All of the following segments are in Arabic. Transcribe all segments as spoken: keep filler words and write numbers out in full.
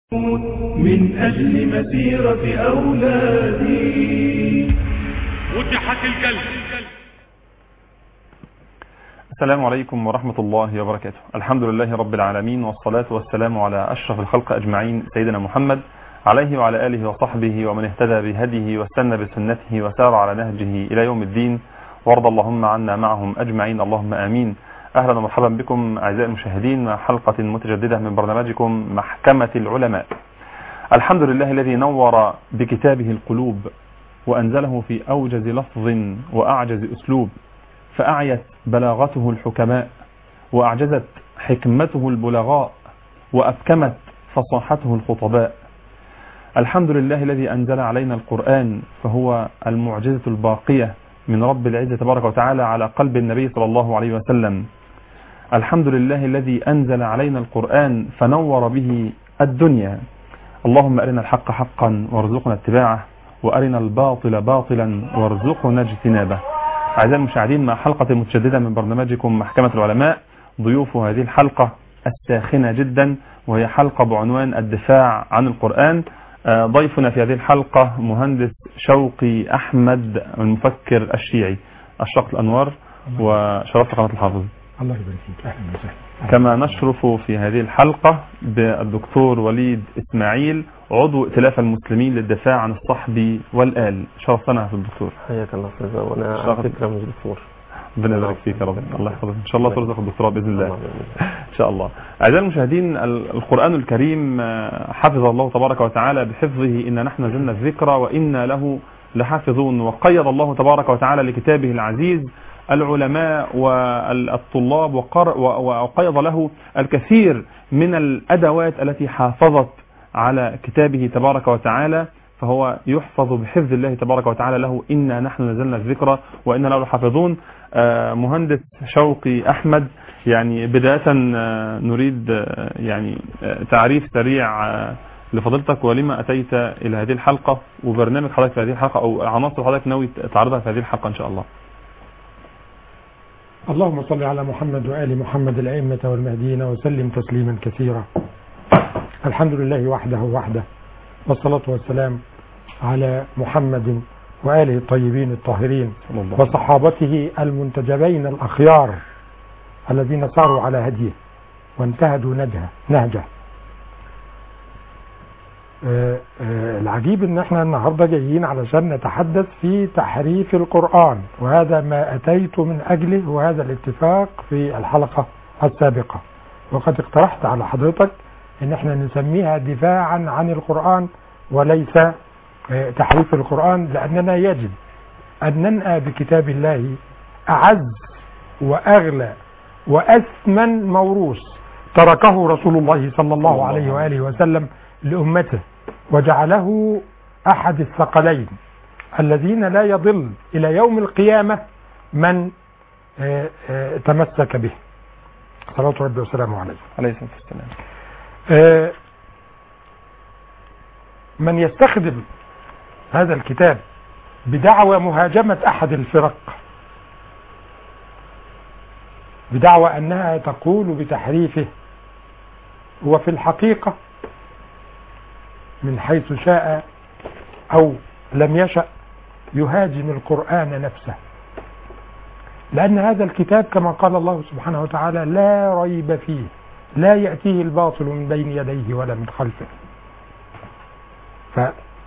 من أجل مسيرة أولادي وجحت القلب. السلام عليكم ورحمة الله وبركاته. الحمد لله رب العالمين، والصلاة والسلام على أشرف الخلق أجمعين سيدنا محمد عليه وعلى آله وصحبه ومن اهتدى بهديه واستنى بسنته وسار على نهجه إلى يوم الدين، وارض اللهم عنا معهم أجمعين، اللهم آمين. أهلا ومرحبا بكم أعزائي المشاهدين مع حلقة متجددة من برنامجكم محكمة العلماء. الحمد لله الذي نور بكتابه القلوب وأنزله في أوجز لفظ وأعجز أسلوب، فأعيت بلاغته الحكماء وأعجزت حكمته البلغاء وأبكمت فصاحته الخطباء. الحمد لله الذي أنزل علينا القرآن، فهو المعجزة الباقية من رب العزة تبارك وتعالى على قلب النبي صلى الله عليه وسلم. الحمد لله الذي أنزل علينا القرآن فنور به الدنيا. اللهم أرنا الحق حقا وارزقنا اتباعه، وأرنا الباطل باطلا وارزقنا اجتنابه. أعزائي المشاهدين، مع حلقة متجددة من برنامجكم محكمة العلماء. ضيوف هذه الحلقة الساخنة جدا، وهي حلقة بعنوان الدفاع عن القرآن. ضيفنا في هذه الحلقة مهندس شوقي أحمد، المفكر الشيعي. أشرقت الأنوار وشرفت قناة الحافظ. الله يبارك فيك. أهلا وسهلا. كما نشرف في هذه الحلقة بالدكتور وليد إسماعيل، عضو ائتلاف المسلمين للدفاع عن الصحب والآل. شرفتنا في الدكتور. حياك الله أستاذ، وأنا على فكرة مش دكتور. ربنا يبارك فيك يا رب، الله يحفظك ان شاء الله ترزق الدكتوراه باذن الله ان شاء الله. اعزائي المشاهدين، القران الكريم حفظ الله تبارك وتعالى بحفظه، ان نحن نزلنا الذكر وانا له لحافظون. وقيض الله تبارك وتعالى لكتابه العزيز العلماء والطلاب، وقيض له الكثير من الادوات التي حافظت على كتابه تبارك وتعالى، فهو يحفظ بحفظ الله تبارك وتعالى له. إنا نحن نزلنا الذكر وإنا له حافظون. مهندس شوقي أحمد، يعني بداية نريد يعني تعريف سريع لفضيلتك، ولما أتيت إلى هذه الحلقة، وبرنامج حضرتك في هذه الحلقة، أو عناصر حضرتك ناوي تعرضها في هذه الحلقة إن شاء الله. اللهم صل على محمد وآل محمد الأئمة والمهديين وسلم تسليما كثيرا. الحمد لله وحده وحده، والصلاة والسلام على محمد وآله الطيبين الطاهرين وصحابته المنتجبين الأخيار الذين ساروا على هديه وانتهجوا نهجه نهجه. آه آه العجيب ان احنا النهارده جايين علشان نتحدث في تحريف القرآن، وهذا ما أتيت من أجله، وهذا الاتفاق في الحلقة السابقة. وقد اقترحت على حضرتك ان احنا نسميها دفاعا عن القرآن وليس تحريف القرآن، لأننا يجب أن ننأى بكتاب الله أعز وأغلى وأثمن موروث تركه رسول الله صلى الله عليه وآله وسلم لأمته، وجعله أحد الثقلين الذين لا يضل إلى يوم القيامة من تمسك به، صلى ربي وسلامه عليه عليه الصلاة والسلام. من يستخدم هذا الكتاب بدعوى مهاجمة أحد الفرق، بدعوى أنها تقول بتحريفه، هو في الحقيقة من حيث شاء أو لم يشأ يهاجم القرآن نفسه، لأن هذا الكتاب كما قال الله سبحانه وتعالى لا ريب فيه، لا يأتيه الباطل من بين يديه ولا من خلفه. ف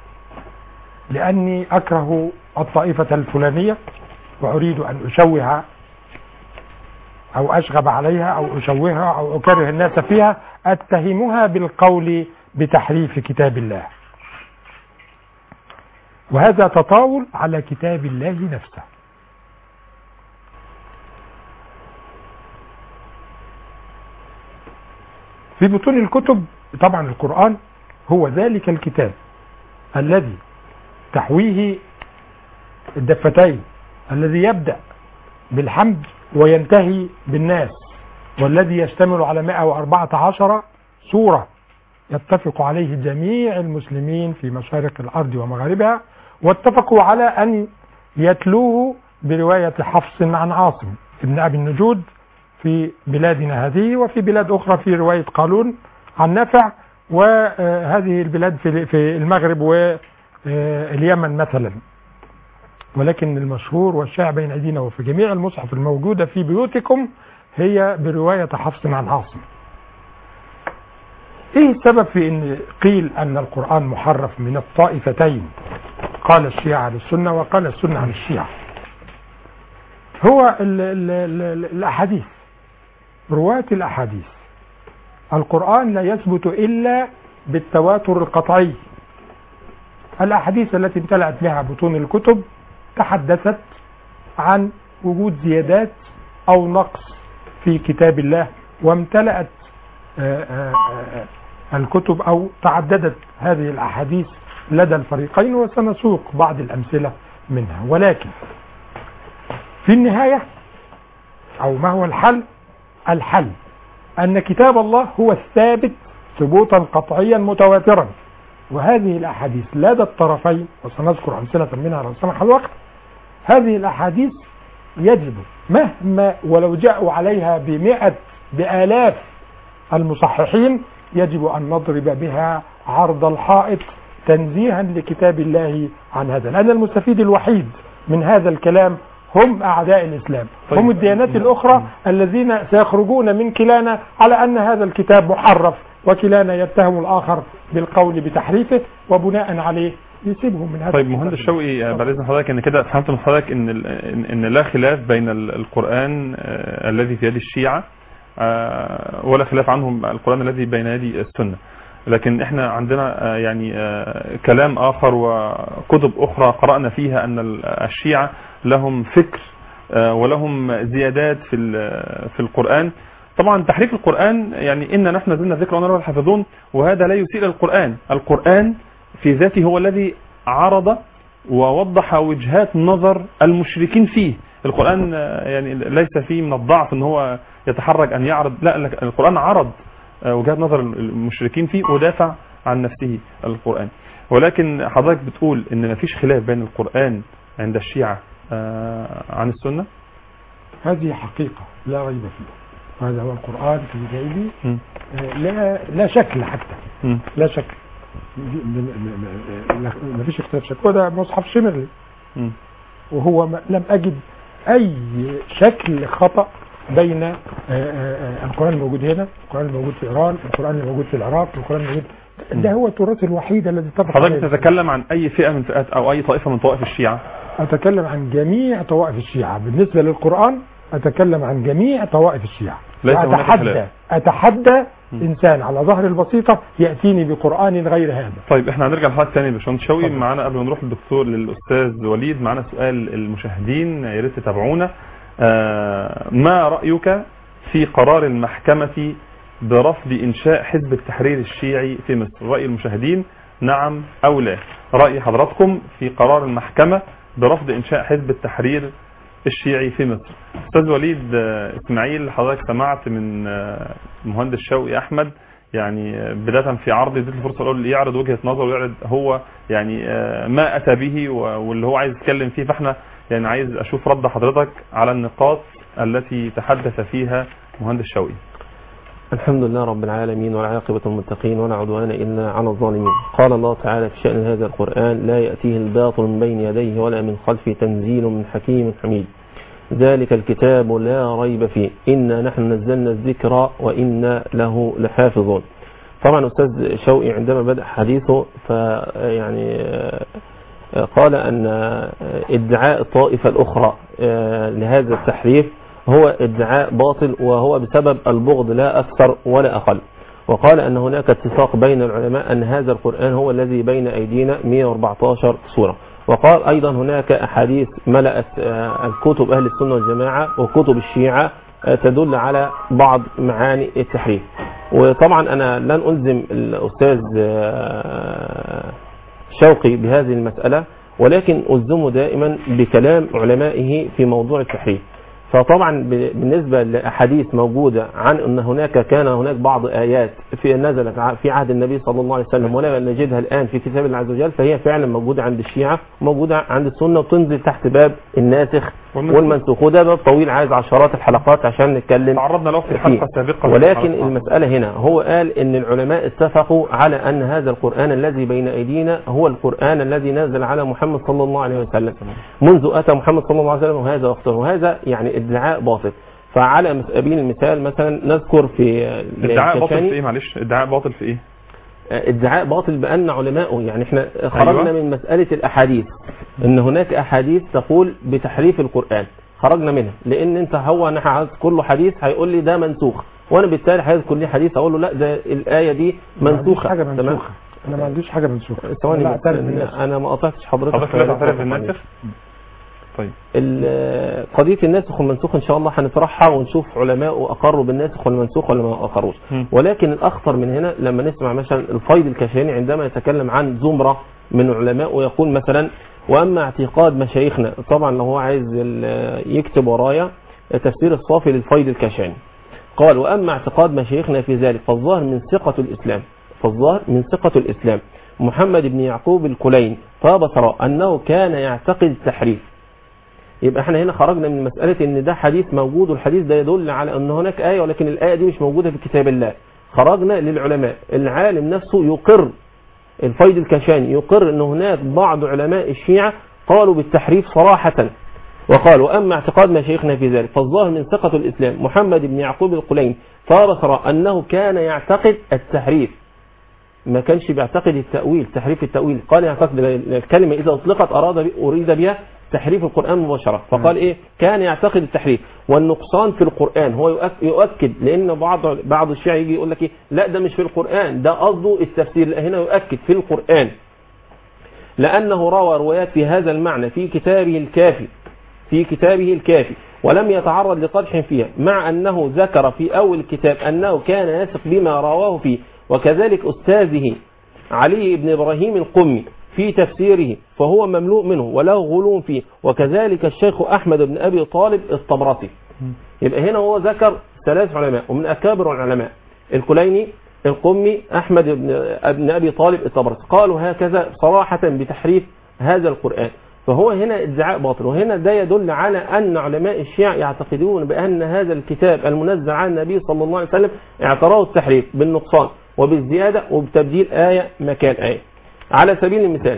لأني أكره الطائفة الفلانية وأريد أن أشوه أو أشغب عليها أو أشوهها أو أكره الناس فيها، أتهمها بالقول بتحريف كتاب الله، وهذا تطاول على كتاب الله نفسه. في بطون الكتب طبعا القرآن هو ذلك الكتاب الذي تحويه الدفتين، الذي يبدأ بالحمد وينتهي بالناس، والذي يشتمل على مئة وأربعة عشر سورة يتفق عليه جميع المسلمين في مشارق الأرض ومغاربها، واتفقوا على أن يتلوه برواية حفص عن عاصم ابن أبي النجود في بلادنا هذه، وفي بلاد أخرى في رواية قالون عن نافع، وهذه البلاد في في المغرب واليمن مثلا. ولكن المشهور والشائع بين أيدينا وفي جميع المصحف الموجودة في بيوتكم هي برواية حفص عن عاصم. ايه السبب في ان قيل ان القرآن محرف من الطائفتين؟ قال الشيعة عن السنة وقال السنة عن الشيعة. هو ال ال ال الأحاديث، رواة الأحاديث. القرآن لا يثبت إلا بالتواتر القطعي. الأحاديث التي امتلأت بها بطون الكتب تحدثت عن وجود زيادات أو نقص في كتاب الله، وامتلأت الكتب أو تعددت هذه الأحاديث لدى الفريقين، وسنسوق بعض الأمثلة منها. ولكن في النهاية، أو ما هو الحل؟ الحل أن كتاب الله هو الثابت ثبوتا قطعيا متواترا، وهذه الأحاديث لدى الطرفين، وسنذكر أمثلة منها لو سمح الوقت. هذه الأحاديث يجب مهما ولو جاءوا عليها بمئة بآلاف المصححين يجب أن نضرب بها عرض الحائط تنزيها لكتاب الله عن هذا، لأن المستفيد الوحيد من هذا الكلام هم أعداء الإسلام. طيب. هم الديانات الأخرى الذين سيخرجون من كلانا على أن هذا الكتاب محرف، وكلانا يتهم الآخر بالقول بتحريفه، وبناء عليه يسيبهم من هذا. طيب مهندس شوقي، بعد إذن حضرتك، إن كده فهمت من حضرتك إن إن لا خلاف بين القرآن الذي في يد الشيعة ولا خلاف عنهم القرآن الذي بين يدي السنة، لكن احنا عندنا يعني كلام آخر وكتب أخرى قرأنا فيها أن الشيعة لهم فكر ولهم زيادات في في القرآن. طبعا تحريف القرآن يعني إن نحن نزلنا الذكر وإنا له لحافظون، وهذا لا يسيء للقرآن. القرآن في ذاته هو الذي عرض ووضح وجهات نظر المشركين فيه. القرآن يعني ليس فيه من الضعف ان هو يتحرج ان يعرض، لا، القرآن عرض وجهات نظر المشركين فيه ودافع عن نفسه القرآن. ولكن حضرتك بتقول ان ما فيش خلاف بين القرآن عند الشيعة عن السنة. هذه حقيقة لا ريب فيها، هذا هو القرآن في جيبي، لا لا شكل حتى م. لا شكل، ما فيش اختلاف شكل. وده مصحف شمرلي، وهو لم أجد أي شكل خطأ بين القرآن الموجود هنا، القرآن الموجود في إيران، القرآن الموجود في العراق، القرآن الموجود. ده هو التراث الوحيد الذي اتفق عليه. حضرتك تتكلم عن أي فئة من فئات أو أي طائفة من طوائف الشيعة؟ أتكلم عن جميع طوائف الشيعة. بالنسبة للقرآن أتكلم عن جميع طوائف الشيعة. أتحدى أتحدى إنسان على ظهر البسيطة يأتيني بقرآن غير هذا. طيب احنا هنرجع لحاجة ثانية باشمهندس شوقي معانا قبل ما نروح للدكتور للأستاذ وليد. معانا سؤال المشاهدين يا ريت تتابعونا. آه ما رأيك في قرار المحكمة برفض إنشاء حزب التحرير الشيعي في مصر؟ رأي المشاهدين نعم أو لا. رأي حضراتكم في قرار المحكمة برفض إنشاء حزب التحرير الشيعي في مصر. أستاذ وليد إسماعيل، حضرتك سمعت من المهندس شوقي أحمد يعني بداية في عرض اديت الفرصة الأولى يعرض وجهة نظر ويعرض هو يعني ما أتى به واللي هو عايز يتكلم فيه، فاحنا يعني عايز أشوف رد حضرتك على النقاط التي تحدث فيها مهندس شوقي. الحمد لله رب العالمين والعاقبة المتقين ولا عدوان إلا على الظالمين. قال الله تعالى في شأن هذا القرآن: لا يأتيه الباطل من بين يديه ولا من خلفه تنزيل من حكيم حميد. ذلك الكتاب لا ريب فيه إنا نحن نزلنا الذكر وإنا له لحافظون. طبعا أستاذ شوقي عندما بدأ حديثه فيعني قال أن ادعاء الطائفة الأخرى لهذا التحريف هو ادعاء باطل وهو بسبب البغض لا أكثر ولا أقل. وقال أن هناك اتفاق بين العلماء أن هذا القرآن هو الذي بين أيدينا مئة وأربعة عشر سورة. وقال أيضا هناك أحاديث ملأت الكتب أهل السنة والجماعة وكتب الشيعة تدل على بعض معاني التحريف. وطبعا أنا لن ألزم الأستاذ شوقي بهذه المسألة، ولكن ألزمه دائما بكلام علمائه في موضوع التحريف. فطبعا بالنسبة لأحاديث موجودة عن أن هناك كان هناك بعض آيات في نزلت في عهد النبي صلى الله عليه وسلم ولا نجدها الآن في كتاب الله عز وجل، فهي فعلا موجودة عند الشيعة، موجودة عند السنة، وتنزل تحت باب الناسخ والمنسوخ، وده باب طويل عايز عشرات الحلقات عشان نتكلم تعرضنا له في الحلقة السابقة. ولكن المسألة هنا هو قال ان العلماء اتفقوا على ان هذا القرآن الذي بين ايدينا هو القرآن الذي نزل على محمد صلى الله عليه وسلم منذ اتى محمد صلى الله عليه وسلم، وهذا وقته، وهذا يعني ادعاء باطل. فعلى سبيل المثال مثلا نذكر في ادعاء باطل في ايه؟ معلش، ادعاء باطل في ايه؟ ادعاء باطل بأن علماءه، يعني احنا خرجنا أيوة. من مسألة الأحاديث ان هناك أحاديث تقول بتحريف القرآن، خرجنا منها، لان انت هو انا كل حديث هيقول لي ده منسوخ، وانا بالتالي هيذكر لي حديث اقول له لا ده الآية دي منسوخة. حاجة منسوخة. انا ما عنديش حاجة منسوخة. ثواني، انا ما قطعتش حضرتك. حضرتك لا تعترف بالناسخ؟ طيب قضية الناسخ والمنسوخ ان شاء الله هنطرحها ونشوف علماء اقروا بالناسخ والمنسوخ ولا ما اقروش. ولكن الاخطر من هنا لما نسمع مثلا الفيض الكشاني عندما يتكلم عن زمرة من العلماء ويقول مثلا واما اعتقاد مشايخنا، طبعا لو هو عايز يكتب ورايا تفسير الصافي للفيض الكشاني، قال واما اعتقاد مشايخنا في ذلك فالظاهر من ثقة الاسلام فالظاهر من ثقة الاسلام محمد بن يعقوب الكليني طاب ثراء انه كان يعتقد التحريف. يبقى احنا هنا خرجنا من مسألة ان ده حديث موجود، والحديث ده يدل على ان هناك آية ولكن الآية دي مش موجودة في كتاب الله. خرجنا للعلماء، العالم نفسه يقر، الفيض الكشاني يقر ان هناك بعض علماء الشيعة قالوا بالتحريف صراحة، وقالوا اما اعتقاد مشايخنا في ذلك فالظاهر من ثقة الاسلام محمد بن يعقوب القليني طاب ثراء انه كان يعتقد التحريف، ما كانش بيعتقد التأويل، تحريف التأويل، قال يعتقد الكلمة اذا اطلقت اراد اريد بها تحريف القرآن مباشرة، فقال ايه كان يعتقد التحريف والنقصان في القرآن. هو يؤكد، لان بعض بعض الشيعة يجي يقول لك ايه لا ده مش في القرآن، ده قصده التفسير، لا هنا يؤكد في القرآن، لانه روى روايات في هذا المعنى في كتابه الكافي في كتابه الكافي ولم يتعرض لقدح فيها، مع انه ذكر في اول الكتاب انه كان يثق بما رواه فيه، وكذلك استاذه علي بن ابراهيم القمي في تفسيره فهو مملوء منه وله غلو فيه، وكذلك الشيخ أحمد بن أبي طالب الطبرسي. يبقى هنا هو ذكر ثلاث علماء ومن أكابر العلماء، الكليني، القمي، أحمد بن أبي طالب الطبرسي، قالوا هكذا صراحة بتحريف هذا القرآن. فهو هنا ادعاء باطل، وهنا ده يدل على أن علماء الشيعة يعتقدون بأن هذا الكتاب المنزل عن النبي صلى الله عليه وسلم اعتراه التحريف بالنقصان وبالزيادة وبتبديل آية مكان آية. على سبيل المثال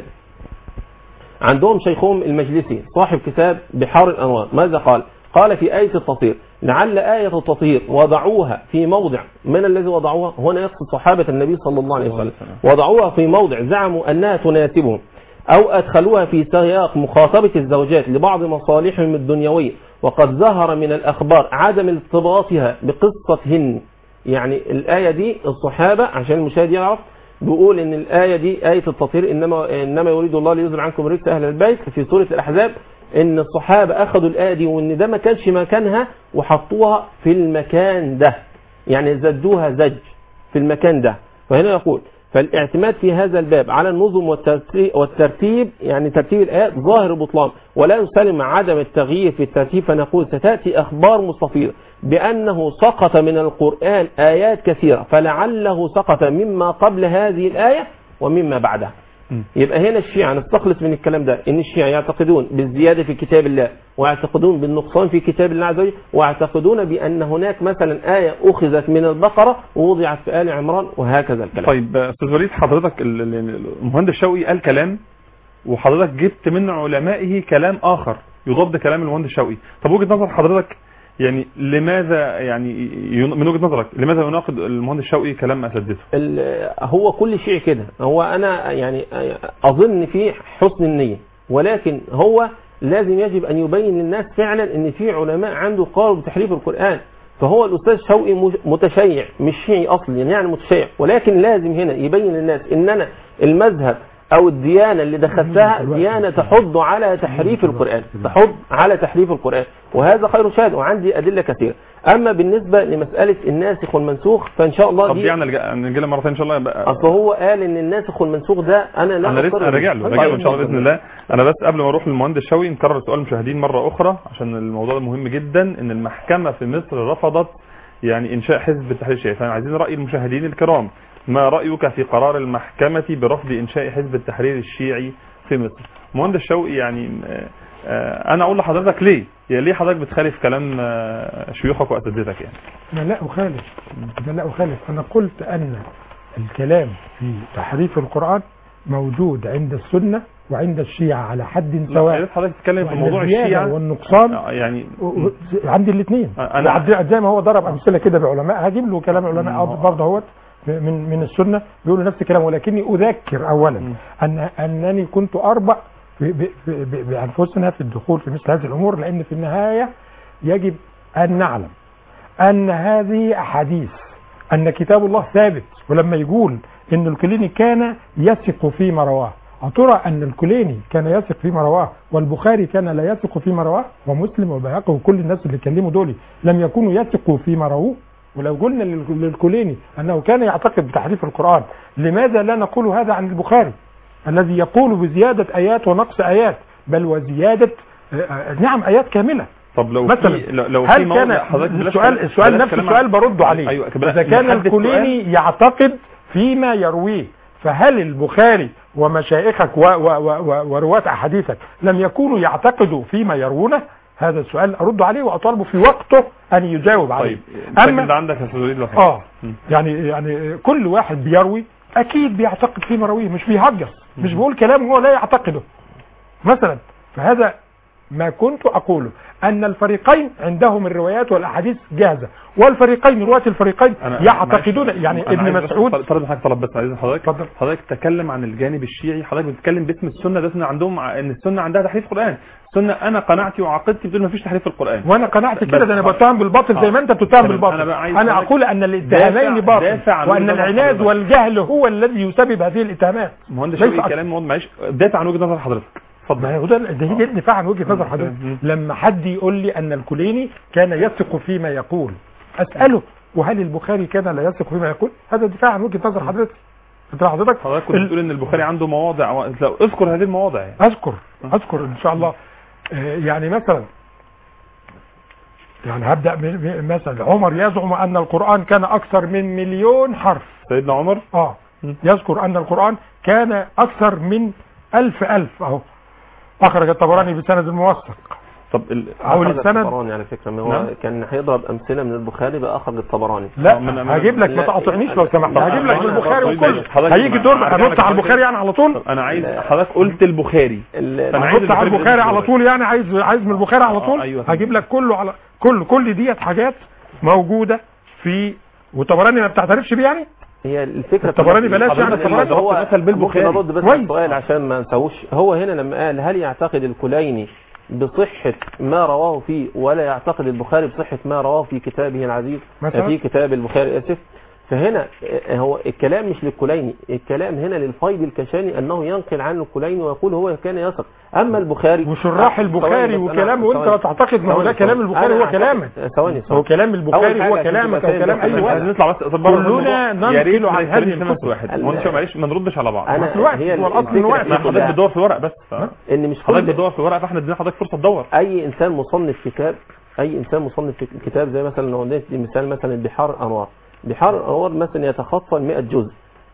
عندهم شيخهم المجلسي صاحب كتاب بحار الأنوار، ماذا قال؟ قال في آية التطهير لعل آية التطهير وضعوها في موضع، من الذي وضعوها؟ هنا يقصد صحابة النبي صلى الله عليه وسلم، وضعوها في موضع زعموا أنها تناسبهم، أو أدخلوها في سياق مخاطبة الزوجات لبعض مصالحهم الدنيوية، وقد ظهر من الأخبار عدم ارتباطها بقصتهن. يعني الآية دي الصحابة عشان المشاهد يعرف بيقول ان الآية دي آية التطهير انما انما يريد الله ليذهب عنكم رجس اهل البيت في سورة الاحزاب، ان الصحابة اخذوا الآية دي وان ده ما كانش مكانها وحطوها في المكان ده، يعني زدوها زج في المكان ده. فهنا يقول فالاعتماد في هذا الباب على النظم والترتيب، يعني ترتيب الآيات ظاهر بطلان، ولا يسلم عدم التغيير في الترتيب، فنقول ستأتي أخبار مستفيضة بأنه سقط من القرآن آيات كثيرة، فلعله سقط مما قبل هذه الآية ومما بعدها. يبقى هنا الشيعة نستخلص من الكلام ده ان الشيعة يعتقدون بالزيادة في كتاب الله، ويعتقدون بالنقصان في كتاب الله عز وجل، ويعتقدون بأن هناك مثلا آية أخذت من البقرة ووضعت في آل عمران، وهكذا الكلام. طيب أستاذ وليد، حضرتك المهندس شوقي قال كلام وحضرتك جبت من علمائه كلام آخر يضاد كلام المهندس شوقي، طب وجهة نظر حضرتك يعني لماذا، يعني من وجهة نظرك لماذا يناقض المهندس شوقي كلام أساتذته؟ هو كل شيء كده، هو أنا يعني أظن فيه حسن النية، ولكن هو لازم يجب أن يبين للناس فعلا أن في علماء عنده قالوا بتحريف القرآن. فهو الأستاذ شوقي متشيع مش شيعي أصلا، يعني متشيع، ولكن لازم هنا يبين للناس أن أنا المذهب أو الديانة اللي دخلتها ديانة تحض على تحريف القرآن، تحض على تحريف القرآن، وهذا خير شاهد، وعندي أدلة كثيرة. أما بالنسبة لمسألة الناسخ والمنسوخ فإن شاء الله دي يعني نجي لها مرة ثانية إن شاء الله يبقى. أصل هو قال إن الناسخ والمنسوخ ده أنا لا أنا لسه راجع له راجع له إن شاء الله بإذن الله. أنا بس قبل ما أروح للمهندس شوقي نكرر سؤال المشاهدين مرة أخرى عشان الموضوع مهم جدا، إن المحكمة في مصر رفضت يعني إنشاء حزب التحرير الشيعي، فعايزين رأي المشاهدين الكرام، ما رأيك في قرار المحكمة برفض إنشاء حزب التحرير الشيعي في مصر؟ مهندس شوقي يعني انا اقول لحضرتك ليه يا ليه حضرتك بتخالف كلام شيوخك واساتذتك يعني؟ انا لا اخالف انا لا اخالف انا قلت ان الكلام في تحريف القرآن موجود عند السنة وعند الشيعة على حد سواء. حضرتك تتكلم في موضوع الشيعة والنقصان يعني عند الاثنين. انا زي ما هو ضرب امثله كده بعلماء، هجيب له كلام علماء برضه اهوت من من السنه بيقولوا نفس الكلام، ولكني اذكر اولا ان انني كنت اربع بانفسنا في الدخول في مثل هذه الامور، لان في النهايه يجب ان نعلم ان هذه احاديث، ان كتاب الله ثابت. ولما يقول ان الكليني كان يثق فيما رواه، أترى أن الكليني كان يثق فيما رواه والبخاري كان لا يثق فيما رواه، ومسلم وبيهقي وكل الناس اللي كلموا دول لم يكونوا يثقوا فيما رواه؟ ولو قلنا للكليني أنه كان يعتقد بتحريف القرآن، لماذا لا نقول هذا عن البخاري الذي يقول بزيادة آيات ونقص آيات، بل وزيادة نعم آيات كاملة؟ طب لو مثلا في لو هل كان السؤال السؤال نفس السؤال برد عليه. أيوة إذا كان الكليني يعتقد فيما يرويه، فهل البخاري ومشايخك ورواة أحاديثك لم يكونوا يعتقدوا فيما يروونه؟ هذا السؤال أرد عليه وأطالبه في وقته أن يجاوب عليه. طيب أما عندك يا أستاذ آه يعني يعني كل واحد بيروي أكيد بيعتقد فيما يرويه، مش بيهجس، مش بيقول كلام هو لا يعتقده مثلا. فهذا ما كنت أقوله، أن الفريقين عندهم الروايات والأحاديث جاهزة، والفريقين رواة الفريقين يعتقدون. يعني ابن مسعود طلب حضرتك طلب بس عايز حضرتك اتفضل. حضرتك تتكلم عن الجانب الشيعي، حضرتك بتتكلم باسم السنة، ده السنة عندهم ان السنة عندها تحريف القرآن. السنة انا قناعتي وعقيدتي بتقول ما فيش تحريف القرآن، وانا قناعت كده. ده انا بتهم بالباطل زي ما انت بتتهم بالباطل. انا, أنا اقول ان الاتهامين باطل، وان العناد والجهل هو الذي يسبب هذه الاتهامات. مهندس شوقي كلام موضوع معلش دافع عن وجهة نظر حضرتك. اتفضل. ده ده هي الدفاع عن وجهه نظر حضرتك. لما حد يقول لي ان الكليني كان يثق فيما يقول، اساله وهل البخاري كان لا يثق فيما يقول؟ هذا دفاع عن وجهه نظر حضرتك. انت حضرتك حضرتك كنت بتقول ان البخاري عنده مواضع، اذكر هذه المواضع يعني. اذكر اذكر ان شاء الله. يعني مثلا يعني هبدا مثلا عمر يزعم ان القران كان اكثر من مليون حرف. سيدنا عمر اه يذكر ان القران كان اكثر من ألف ألف أهو، أخرج الطبراني بسند موثق. طب أول السند الطبراني على فكرة ما هو نعم. كان هيضرب أمثلة من البخاري بقى أخرج الطبراني. لا هجيب لك، ما تقاطعنيش لو سمحت، هجيب لك البخاري وكله. هيجي دور هنط على البخاري يعني على طول. أنا عايز حضرتك قلت البخاري، أنا عايز على البخاري على طول يعني، عايز عايز من البخاري على طول. هجيب لك كله على كل كل ديت حاجات موجودة في، والطبراني ما بتعترفش بيه يعني. هي الفكره الطبراني بلاش يعني الطبراني هو مثل بالبخاري. نرد بس على السؤال عشان ما نسووش. هو هنا لما قال هل يعتقد الكليني بصحة ما رواه فيه ولا يعتقد البخاري بصحة ما رواه في كتابه العزيز في كتاب البخاري اسف، فهنا هو الكلام مش للكليني، الكلام هنا للفيض الكشاني انه ينقل عنه الكليني ويقول هو كان يثق. اما البخاري وشراح البخاري وكلامه وانت تعتقد ما هو ده كلام البخاري هو كلامك. ثواني هو كلام البخاري هو كلامك وكلام اي واحد. نطلع بس كلنا ننقل عن هذه الكتب. واحد معلش ما نردش على بعض. انا هي الاصل الوقت حضرتك بتدور في الورق بس ان مش حضرتك بتدور في الورق، فاحنا ادينا حضرتك فرصه تدور. اي انسان مصنف كتاب اي انسان مصنف كتاب زي مثلا لو ندي مثال مثلا بحار الانوار، بحار الانوار مثلا يتخطى مئة جزء،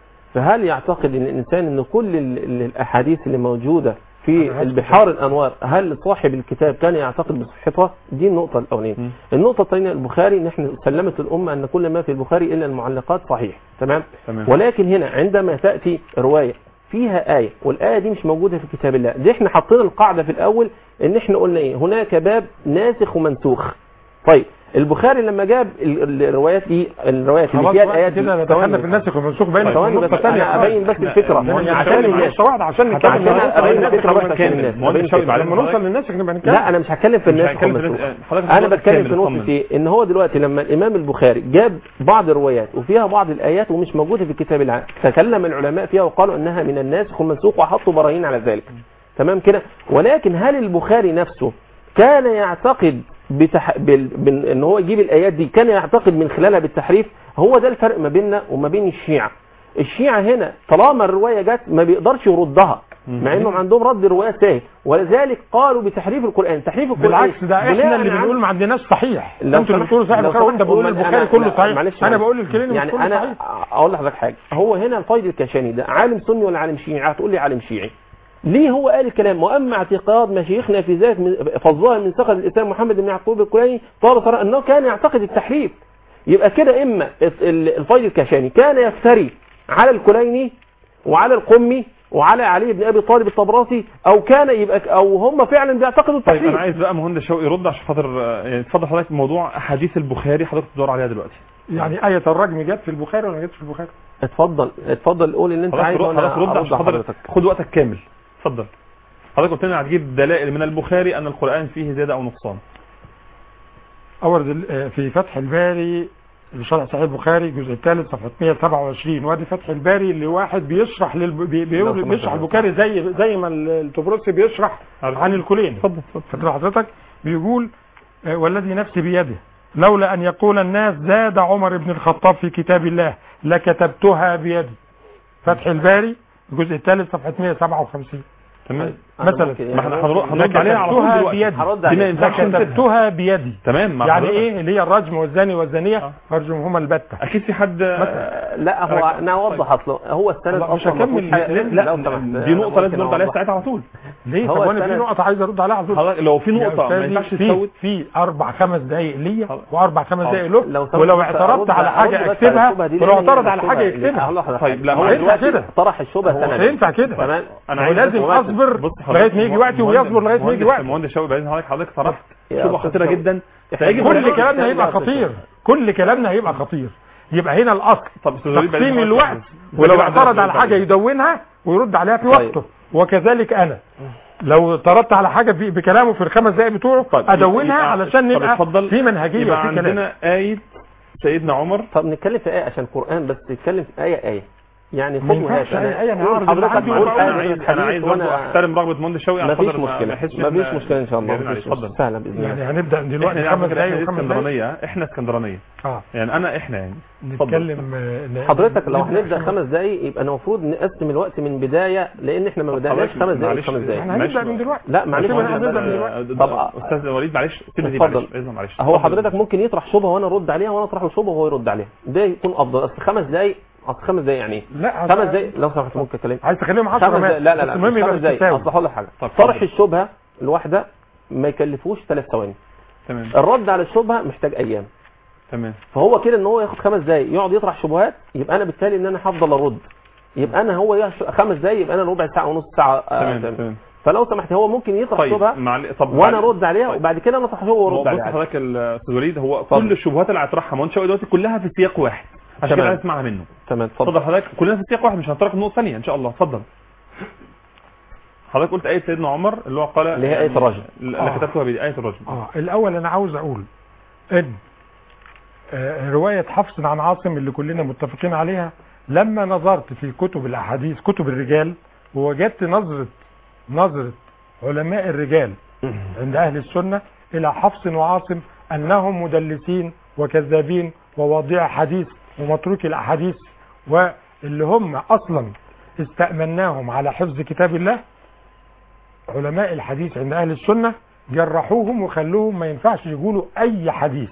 فهل يعتقد ان الانسان ان كل الاحاديث اللي موجوده في البحار الانوار هل صاحب الكتاب كان يعتقد بصحتها؟ دي النقطه الاولانيه. النقطه الثانيه البخاري ان احنا سلمت الامه ان كل ما في البخاري الا المعلقات صحيح تمام؟ تمام. ولكن هنا عندما تاتي روايه فيها آية والآية دي مش موجودة في كتاب الله، دي احنا حطينا القاعدة في الأول ان احنا قلنا ايه هناك باب ناسخ ومنسوخ. طيب البخاري لما جاب الروايات دي الروايات اللي فيها الايات دي دخلنا في الناسخ والمنسوخ بين ثواني بس انا ابين بس الفكره عشان الناس واحده عشان نكمل ابين الفكره بس عشان الناس لما نوصل للناسخ نبقى نتكلم. لا انا مش هتكلم في الناسخ والمنسوخ، انا بتكلم في نقطه ايه ان هو دلوقتي لما الامام البخاري جاب بعض الروايات وفيها بعض الايات ومش موجوده في الكتاب العام، تكلم العلماء فيها وقالوا انها من الناسخ والمنسوخ وحطوا براهين على ذلك تمام كده. ولكن هل البخاري نفسه كان يعتقد بتح... بال... بال... ان هو يجيب الايات دي كان يعتقد من خلالها بالتحريف؟ هو ده الفرق ما بيننا وما بين الشيعة. الشيعة هنا طالما الرواية جت ما بيقدرش يردها مع انهم عندهم رد الرواية سهل، ولذلك قالوا بتحريف القرآن. تحريف القرآن بالعكس ده احنا اللي بنقول ما عندناش صحيح، انتوا اللي بتقولوا صحيح البخاري وانت بقول البخاري كله صحيح. انا بقول الكلمه يعني انا صحيح. اقول لحضرتك حاجه، هو هنا الفيض الكشاني ده عالم سني ولا عالم شيعي؟ هتقول لي عالم شيعي. ليه هو قال الكلام؟ واما اعتقاد مشايخنا في ذلك فالظاهر من سقط الاسلام محمد بن يعقوب الكليني قال صراحة انه كان يعتقد التحريف. يبقى كده اما الفيض الكاشاني كان يفتري على الكليني وعلى القمي وعلى علي بن ابي طالب الطبراسي، او كان يبقى او هم فعلا بيعتقدوا التحريف. طيب انا عايز بقى مهندس شوقي يرد عشان خاطر يعني اتفضل حضرتك. موضوع احاديث البخاري حضرتك تدور عليها دلوقتي، يعني آية الرجم جت في البخاري ولا ما جتش في البخاري؟ اتفضل اتفضل قول اللي انت عايزه وانا حضرتك رد عشان حضرتك خد وقتك كامل. اتفضل. حضرتك قلت لنا هتجيب دلائل من البخاري ان القرآن فيه زيادة او نقصان. اورد في فتح الباري شرح صحيح البخاري الجزء الثالث صفحه مئة وسبعة وعشرين، وادي فتح الباري اللي واحد بيشرح لل... بي... بيقول بيشرح البخاري زي زي ما الطبرسي بيشرح عن الكلين. اتفضل اتفضل حضرتك. بيقول والذي نفسي بيده لولا ان يقول الناس زاد عمر بن الخطاب في كتاب الله لكتبتها بيدي. فتح الباري الجزء الثالث صفحه مئة وسبعة وخمسين. تمام مثلا ما احنا هنرد عليها على طول دلوقتي. هرد عليها. كتبتها بيدي. تمام. يعني ايه اللي هي الرجم والزاني والزانيه فرجمهما البتة. اكيد في حد آه لا هو انا اوضح اصله هو السند مش هكمل. لا دي نقطه لازم نرد عليها ساعتها على طول. ليه؟ طب انا في نقطه عايز ارد عليها على طول. لو في نقطه ما ينفعش تسوت في اربع خمس دقائق ليا واربع خمس دقائق له، لو ولو اعترضت على حاجه اكتبها ولو اعترض على حاجه يكتبها. طيب لا هو دلوقتي طرح الشبهه مش هينفع كده. انا لازم اصبر لغايه ما يجي وقتي ويصبر لغايه ما يجي وقتي. المهندس شوقي بعدين حضرتك حضرتك طرحت شبهه خطيره جدا. كل كلامنا هيبقى خطير. كل كلامنا هيبقى خطير. يبقى هنا الاصل تقسيم الوقت، ولو اعترض على حاجه يدونها ويرد عليها في وقته. وكذلك انا لو اعترضت على حاجه بكلامه في الخمس دقائق بتوعه ادونها علشان نبقى في منهجيه في كلام. عندنا ايه سيدنا عمر. طب نتكلم في ايه عشان القران بس نتكلم في ايه ايه يعني ما ينفعش اي انا هعرض حضرتك عندي انا عايز انا عايز احترم رغبه مهندس شوقي على قدر ما مشكله مفيش مشكله ان شاء الله. سهله باذن الله. يعني هنبدا دلوقتي خمس دقايق وخمس اسكندرانيه. احنا اسكندرانيه اه يعني انا احنا يعني نتكلم حضرتك لو هنبدا خمس دقايق يبقى المفروض نقسم الوقت من بدايه، لان احنا ما بدأناش خمس دقايق خمس دقايق. احنا هنبدا من دلوقتي. لا معلش هنبدا من دلوقتي. طب استاذ وليد معلش سيبني معلش. هو حضرتك ممكن يطرح شبهه وانا ارد عليها وانا اطرح له شبهه وهو يرد عليها، ده يكون افضل. اصل خمس دقايق اصل خمس دقايق يعني لا خمس دقايق لو سمحت ممكن اتكلم. عايز تخليهم عشرة لا لا لا المهم يبقى بالتساوي. اصل هقول لك حاجه طرح الشبهه الواحده ما يكلفوش ثلاث ثواني. تمام. الرد على الشبهه محتاج ايام. تمام. فهو كده ان هو ياخد خمس دقايق يقعد يطرح شبهات، يبقى انا بالتالي ان انا هفضل ارد، يبقى انا هو خمس دقايق يبقى انا ربع ساعه ونص ساعه. تمام. آه تمام. فلو سمحت هو ممكن يطرح طيب. شبهه معل... طب وانا ارد عليها. طيب. وبعد كده انا اطرح شبهه وارد عليها. بص حضرتك الاستاذ وليد هو طب. كل الشبهات اللي هيطرحها مهندس شوقي دلوقتي كلها في سياق واحد عشان كده هنسمعها منه. تمام. اتفضل حضرتك. كلنا في سياق واحد مش هنترك النقطه الثانيه ان شاء الله. اتفضل حضرتك. قلت ايه سيدنا عمر اللي هو قال اللي هي ايه الرجم اللي آه. كتبتها بايه ايه الرجم. اه الاول انا عاوز اقول ان آه روايه حفص عن عاصم اللي كلنا متفقين عليها، لما نظرت في كتب الاحاديث كتب الرجال ووجدت نظره نظره علماء الرجال عند اهل السنه الى حفص وعاصم انهم مدلسين وكذابين وواضع حديث ومتروك الاحاديث، واللي هم اصلا استأمناهم على حفظ كتاب الله. علماء الحديث عند اهل السنه جرحوهم وخلوهم ما ينفعش يقولوا اي حديث.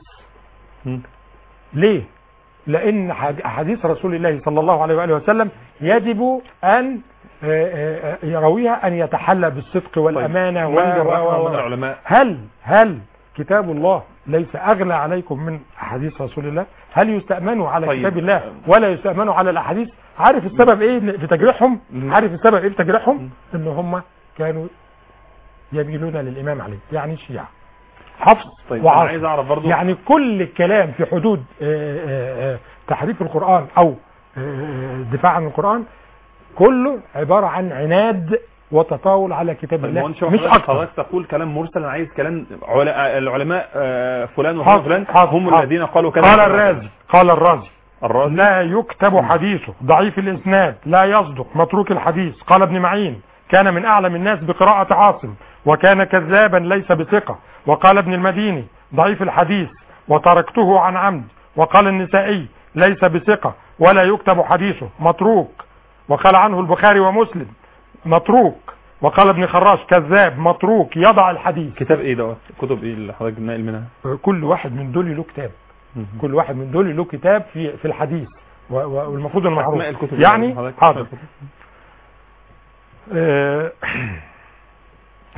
ليه؟ لان احاديث رسول الله صلى الله عليه واله وسلم يجب ان يرويها ان يتحلى بالصدق والامانه. و هل هل كتاب الله ليس اغلى عليكم من احاديث رسول الله؟ هل يستأمنوا على طيب. كتاب الله ولا يستأمنوا على الاحاديث؟ عارف السبب ايه في تجريحهم؟ عارف السبب ايه في تجريحهم؟ ان هم كانوا يميلون للامام علي، يعني الشيعة. حفص طيب. وعاصم. عايز اعرف برضو يعني كل الكلام في حدود تحريف القرآن او دفاع عن القرآن كله عبارة عن عناد وتطاول على كتاب الله مش اكتر. حضرتك تقول كلام مرسل. انا عايز كلام العلماء فلان وفلان هم الذين قالوا كذا. قال الرازي قال الرازي الرازي لا يكتب حديثه ضعيف الاسناد لا يصدق متروك الحديث. قال ابن معين كان من اعلم الناس بقراءة عاصم وكان كذابا ليس بثقة. وقال ابن المديني ضعيف الحديث وتركته عن عمد. وقال النسائي ليس بثقة ولا يكتب حديثه متروك. وقال عنه البخاري ومسلم متروك. وقال ابن خراش كذاب متروك يضع الحديث. كتاب ايه دوت؟ كتب ايه اللي حضرتك ناقل منها؟ كل واحد من دول له كتاب. كل واحد من دول له كتاب في في الحديث والمفروض المعروف يعني. حاضر. آه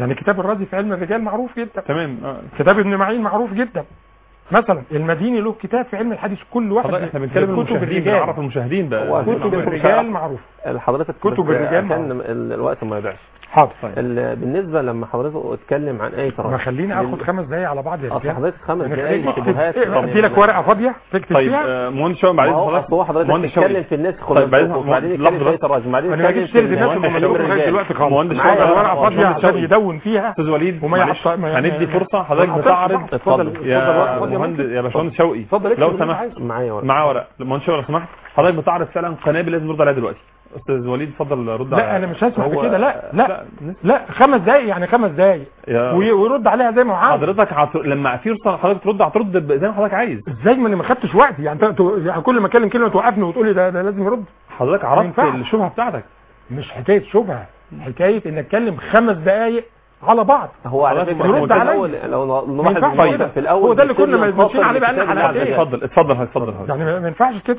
يعني كتاب الرازي في علم الرجال معروف جدا. تمام. آه. كتاب ابن معين معروف جدا. مثلا المديني له كتاب في علم الحديث، كل واحد احنا بنتكلم كتب الرجال، نعرف المشاهدين بقى. كتب الرجال معروف. حضرتك كتب الرجال عشان الوقت ما يضيعش. حاضر. بالنسبه لما حضرتك اتكلم عن ايه ما خليني اخد خمس دقايق على بعض يا رجال. حضرتك خمس دقايق شبهات. ادي لك ورقه فاضيه تكتب طيب فيها. طيب مهندس شوقي بعدين حضرتك هو حضرتك تتكلم في الناس خلص وبعدين تتكلم في الراجل بعدين انا ما جيتش سيره الناس اللي موجودين لغايه دلوقتي خالص. مهندس شوقي ورقه فاضيه عشان يدون فيها. استاذ وليد وما يحط هندي فرصه حضرتك بتعرض. اتفضل يا مهندس يا باشمهندس شوقي لو سمحت معايا ورقه معايا ورقه. مهندس شوقي لو سمحت حضرتك بتعرض فعلا قنابل لازم نرد عليها دلوقتي. استاذ وليد اتفضل رد. لا انا مش هسمح بكده. لا لا لا خمس دقايق يعني خمس دقايق ويرد عليها زي ما هو عاوز. حضرتك عط... لما في فرصه حضرتك ترد هترد زي ما حضرتك عايز. ازاي ما انا ما خدتش وقت يعني انت يعني كل ما اكلم كلمه توقفني وتقول لي ده, ده لازم يرد. حضرتك عرفت الشبهه بتاعتك. مش حكايه شبهه، حكايه انك اتكلم خمس دقايق على بعض. هو على فكره يرد عليا لو نلاحظ في الاول هو ده اللي كنا ماشيين عليه بقى لنا حلقتين. اتفضل اتفضل اتفضل يعني ما ينفعش كده.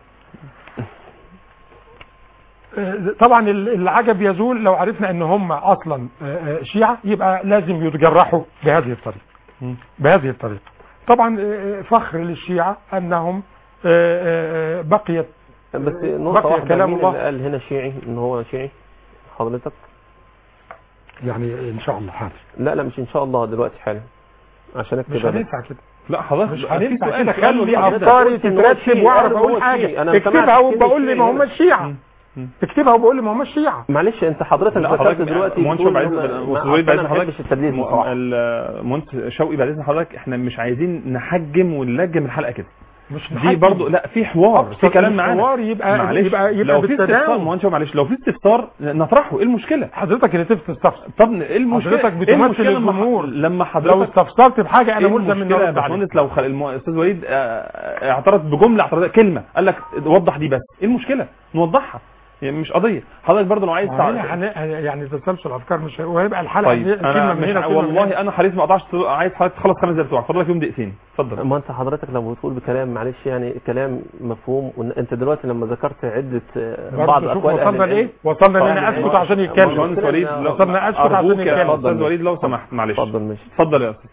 طبعا العجب يزول لو عرفنا ان هم اصلا شيعة، يبقى لازم يتجرحوا بهذه الطريقة بهذه الطريقة. طبعا فخر للشيعة انهم بقيت بس نقطة واحدة. كلام الله قال هنا شيعي ان هو شيعي حضرتك يعني ان شاء الله حاضر. لا لا مش ان شاء الله دلوقتي حالا عشان اكتب. مش هينفع كده. لا حضرتك مش هينفع كده. خلي افكاري تترتب واعرف اقول حاجة. اكتبها وبقول لي ما هم الشيعة. اكتبها وبقول لي ما هم الشيعة. معلش انت حضرتك ذكرت دلوقتي مهندس شوقي بعد حضرتك التدليس مهندس شوقي بعد اذن حضرتك احنا مش عايزين نحجم ونلجم الحلقه كده. مش دي برضو لا في حوار في كلام معانا. حوار يبقى معلش. يبقى يبقى لو في استفسار مهندس معلش لو في استفسار نطرحه. ايه المشكله؟ حضرتك اللي تستفسر. طب ايه المشكله؟ حضرتك بتمثل الجمهور. لما حضرتك لو استفسرت بحاجه انا ملزم ان ارد عليك. لو الاستاذ وليد اعترض بجمله اعترض كلمه قال لك وضح دي بس، ايه المشكله؟ نوضحها يعني مش قضيه. حضرتك برضه لو عايز يعني تسلسل افكار مش وهيبقى الحلقه طيب. كلمه من هنا والله انا حريص ما اقطعش. عايز حضرتك تخلص خمس دقايق بتوعك، فاضل لك يوم دقيقتين اتفضل. ما انت حضرتك لو بتقول بكلام معلش يعني كلام مفهوم، وانت دلوقتي لما ذكرت عده بعض اقوال وصلنا لايه؟ وصلنا ان انا اسكت عشان يتكلم. وصلنا اسكت عشان يتكلم. استاذ وليد لو سمحت معلش اتفضل. ماشي اتفضل يا استاذ.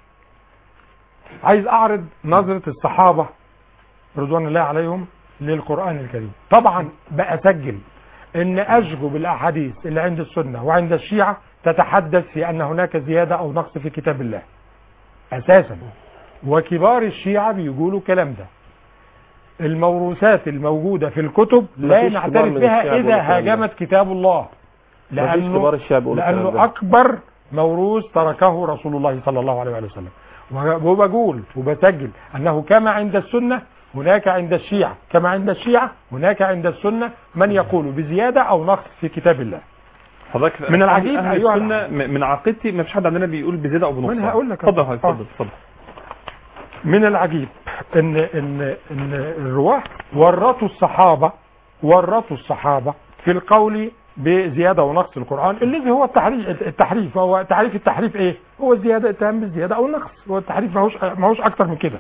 عايز اعرض نظره الصحابه رضوان الله عليهم للقران الكريم. طبعا بأسجل ان اشجب الاحاديث اللي عند السنة وعند الشيعة تتحدث في ان هناك زيادة او نقص في كتاب الله اساسا، وكبار الشيعة بيقولوا كلام ده. الموروثات الموجودة في الكتب لا نعترف بها اذا هاجمت كتاب الله، لانه, لأنه اكبر موروث تركه رسول الله صلى الله عليه وسلم. وبقول وبسجل انه كما عند السنة هناك عند الشيعة، كما عند الشيعة هناك عند السنة من يقول بزيادة أو نقص في كتاب الله. حضرتك من العجيب أيها السنة من عقيدتي ما فيش حد عندنا بيقول بزيادة أو بنقص. من هقول لك اتفضل اتفضل اتفضل. من العجيب ان ان ان الرواه ورطوا الصحابة ورطوا الصحابة في القول بزيادة ونقص القرآن الذي هو التحريف. التحريف هو تعريف التحريف ايه؟ هو الزيادة اتهام بالزيادة أو النقص. هو التحريف ما هوش ما هوش أكتر من كده.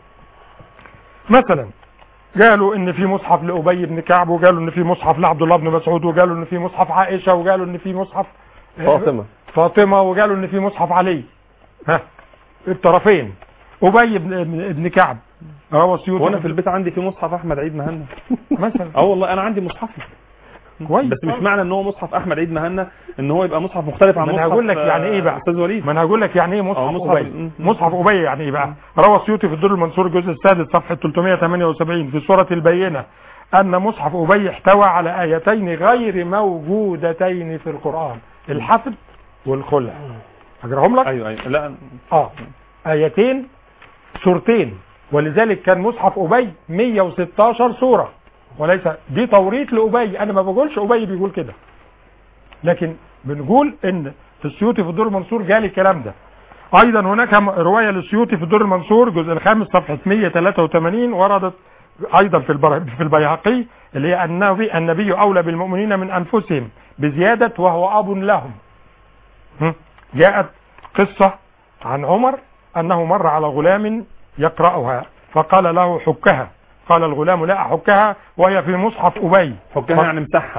مثلا قالوا ان في مصحف لأبي بن كعب، وقالوا ان في مصحف لعبد الله بن مسعود، وقالوا ان في مصحف عائشة، وقالوا ان في مصحف فاطمة فاطمة وقالوا ان في مصحف علي. ها الطرفين. أبي بن ابن كعب روى السيوطي. وانا في البيت عندي في مصحف احمد عيد مهنا مثلا. اه والله انا عندي مصحفي كويس. بس مش معنى ان هو مصحف احمد عيد مهنا ان هو يبقى مصحف مختلف عن مصحف. ما انا هقول لك يعني ايه بقى استاذ وليد. ما انا هقول لك يعني ايه مصحف ابي. مصحف ابي يعني ايه بقى؟ روى السيوطي في الدر المنصور الجزء السادس صفحه ثلاثمائة وثمانية وسبعين في سوره البينه ان مصحف ابي احتوى على ايتين غير موجودتين في القران، الحفظ والخلع. اقراهم لك. ايوه ايوه لا اه ايتين سورتين، ولذلك كان مصحف ابي مئة وستة عشر سوره، وليس دي توريث لأبي. انا ما بقولش أبي بيقول كده، لكن بنقول ان السيوطي في الدر المنصور قال الكلام ده. ايضا هناك رواية للسيوطي في الدر المنصور الجزء الخامس صفحة مئة وثلاثة وثمانين وردت ايضا في في البيهقي اللي هي النبي النبي اولى بالمؤمنين من انفسهم بزيادة وهو اب لهم. جاءت قصة عن عمر انه مر على غلام يقرأها فقال له حكها، قال الغلام لا احكها وهي في مصحف ابي. حكها يعني امسحها. اه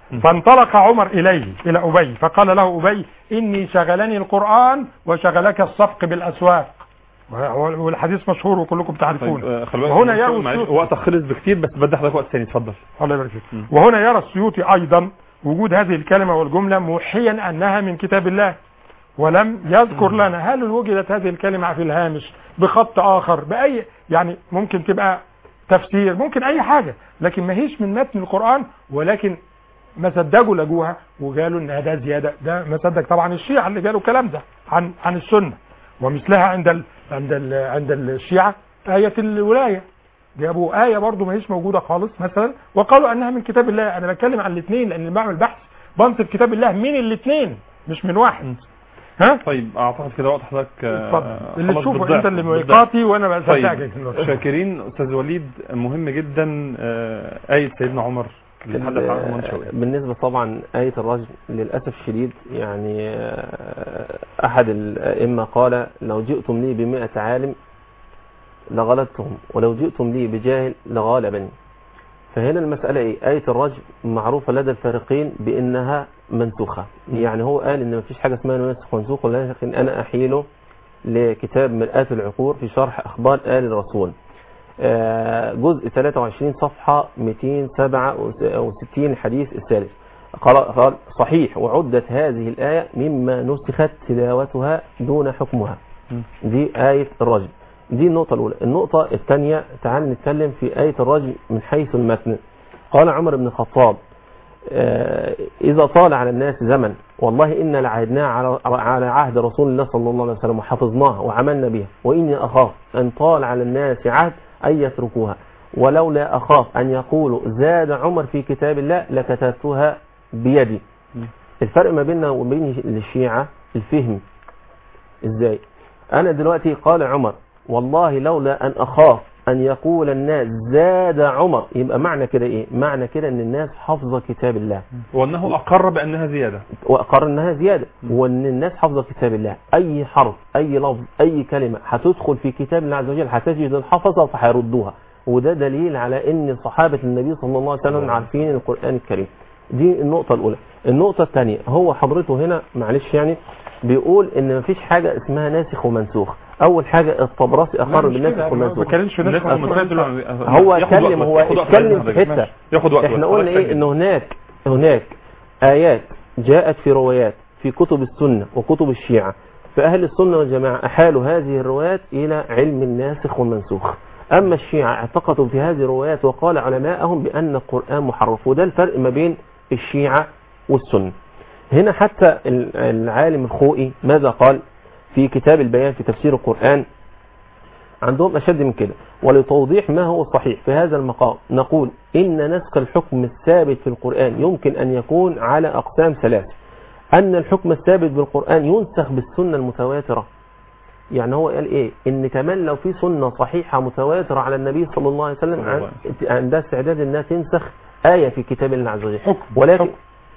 فانطلق عمر إليه إلى أبي فقال له أبي إني شغلني القرآن وشغلك السبق بالأسواق، والحديث مشهور وكلكم تعرفون. وهنا يرى وقت خلص بكتير بس بدي حضرتك وقت ثاني، اتفضل. الله يبارك فيك. وهنا يرى السيوطي أيضا وجود هذه الكلمة والجملة موحيا أنها من كتاب الله، ولم يذكر لنا هل وجدت هذه الكلمة في الهامش بخط آخر بأي، يعني ممكن تبقى تفسير، ممكن أي حاجة، لكن ما هيش من متن القرآن. ولكن ما صدقوا لجوها وقالوا ان ده زياده. ده ما صدق طبعا الشيعة اللي قالوا الكلام ده عن عن السنه. ومثلها عند ال عند ال عند الشيعة آية الولاية، جابوا آية برضو ما هيش موجودة خالص مثلا وقالوا انها من كتاب الله. انا بتكلم عن الاثنين لان بعمل بحث بنصب كتاب الله من الاثنين مش من واحد. ها طيب اعتقد كده وقت حضرتك اللي تشوفه انت اللي ميقاتي وانا بساعدك. طيب شاكرين. استاذ وليد، مهم جدا آية سيدنا عمر اللي تحدث عنها من شويه. بالنسبه طبعا آية الرجم للاسف الشديد، يعني احد الائمه قال لو جئتم لي بمئة عالم لغلبتهم ولو جئتم لي بجاهل لغالبني. فهنا المسألة ايه؟ آية الرجم معروفة لدى الفارقين بانها منسوخة، يعني هو قال ان مفيش حاجة اسمها نسخ منسوخ، ولكن انا احيله لكتاب مرآة العقول في شرح اخبار آل الرسول جزء ثلاثة وعشرين صفحة مئتين وسبعة وستين الحديث الثالث. قال صحيح وعدت هذه الآية مما نسخت تلاوتها دون حكمها. دي آية الرجم. دي النقطة الأولى. النقطة الثانية تعال نتكلم في آية الرجم من حيث المتن. قال عمر بن الخطاب إذا طال على الناس زمن والله إن لعهدناه على على عهد رسول الله صلى الله عليه وسلم وحفظناها وعملنا بها، وإني أخاف أن طال على الناس عهد أن يتركوها، ولولا أخاف أن يقولوا زاد عمر في كتاب الله لكتبتها بيدي. الفرق ما بيننا وبين الشيعة الفهم. إزاي؟ أنا دلوقتي قال عمر والله لولا أن أخاف أن يقول الناس زاد عمر، يبقى معنى كده إيه؟ معنى كده أن الناس حافظة كتاب الله وأنه أقر بأنها زيادة، وأقر أنها زيادة، وأن الناس حافظة كتاب الله. أي حرف أي لفظ أي كلمة هتدخل في كتاب الله عز وجل هتجد الحفظة فهيردوها، وده دليل على أن صحابة النبي صلى الله عليه وسلم عارفين القرآن الكريم. دي النقطة الأولى. النقطة الثانية هو حضرته هنا معلش يعني بيقول ان مفيش حاجة اسمها ناسخ ومنسوخ. اول حاجة الطبراسي اقر بالناسخ والمنسوخ. هو اتكلم هو اتكلم في حتة احنا قلنا ايه؟ ان هناك هناك ايات جاءت في روايات في كتب السنة وكتب الشيعة، فاهل السنة والجماعة احالوا هذه الروايات الى علم الناسخ والمنسوخ. اما الشيعة اعتقدوا في هذه الروايات وقال علماءهم بان القرآن محرف، وده الفرق ما بين الشيعة والسنة. هنا حتى العالم الخوئي ماذا قال في كتاب البيان في تفسير القرآن؟ عندهم أشد من كده. ولتوضيح ما هو الصحيح في هذا المقام نقول إن نسخ الحكم الثابت في القرآن يمكن أن يكون على أقسام ثلاث. أن الحكم الثابت بالقرآن ينسخ بالسنة المتواترة، يعني هو قال إيه؟ إن كمان لو في سنة صحيحة متواترة على النبي صلى الله عليه وسلم عندها استعداد أنها تنسخ آية في كتاب الله عز وجل. ولكن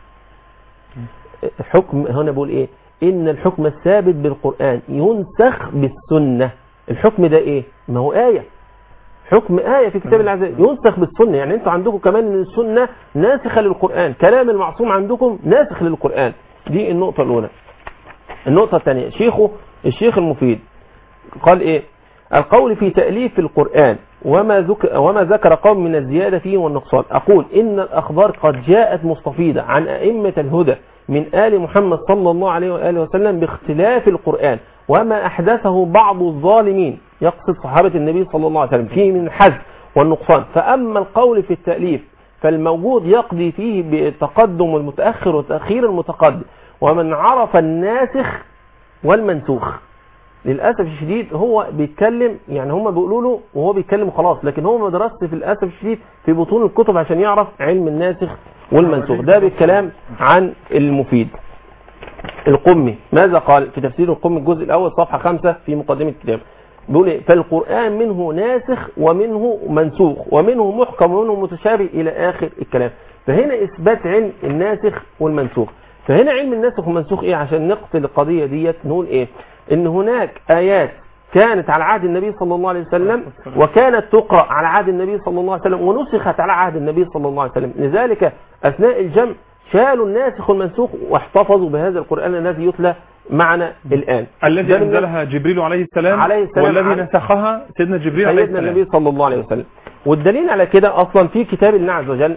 حكم هنا بقول ايه؟ ان الحكم الثابت بالقرآن ينسخ بالسنة. الحكم ده ايه؟ ما هو آية، حكم آية في كتاب الله عز وجل ينسخ بالسنة. يعني انتوا عندكم كمان ان السنة ناسخة للقرآن، كلام المعصوم عندكم ناسخ للقرآن. دي النقطة الأولى. النقطة الثانية شيخه الشيخ المفيد قال ايه؟ القول في تأليف القرآن وما ذكر وما ذكر قوم من الزيادة فيه والنقصان. أقول إن الأخبار قد جاءت مستفيضة عن أئمة الهدى من آل محمد صلى الله عليه وآله وسلم باختلاف القرآن وما أحدثه بعض الظالمين، يقصد صحابة النبي صلى الله عليه وسلم، فيه من الحذف والنقصان. فأما القول في التأليف فالموجود يقضي فيه بتقدم المتأخر وتأخير المتقدم، ومن عرف الناسخ والمنسوخ. للأسف الشديد هو بيتكلم، يعني هم بيقولوا له وهو بيتكلم خلاص، لكن هو ما درسش في الأسف الشديد في بطون الكتب عشان يعرف علم الناسخ والمنسوخ. ده بالكلام عن المفيد. القمي ماذا قال في تفسير القمي الجزء الأول صفحة خمسة في مقدمة الكتاب؟ بيقول ايه؟ فالقرآن منه ناسخ ومنه منسوخ ومنه محكم ومنه متشابه إلى آخر الكلام. فهنا إثبات علم الناسخ والمنسوخ. فهنا علم الناسخ والمنسوخ ايه؟ عشان نقتل القضية ديت نقول ايه؟ ان هناك آيات كانت على عهد النبي صلى الله عليه وسلم وكانت تقرأ على عهد النبي صلى الله عليه وسلم ونسخت على عهد النبي صلى الله عليه وسلم. لذلك أثناء الجمع شالوا الناسخ والمنسوخ واحتفظوا بهذا القرآن الذي يتلى معنا الآن، الذي أنزلها جبريل عليه السلام, عليه السلام والذي نسخها سيدنا جبريل عليه السلام سيدنا النبي صلى الله عليه وسلم. والدليل على كده أصلا في كتاب الله عز وجل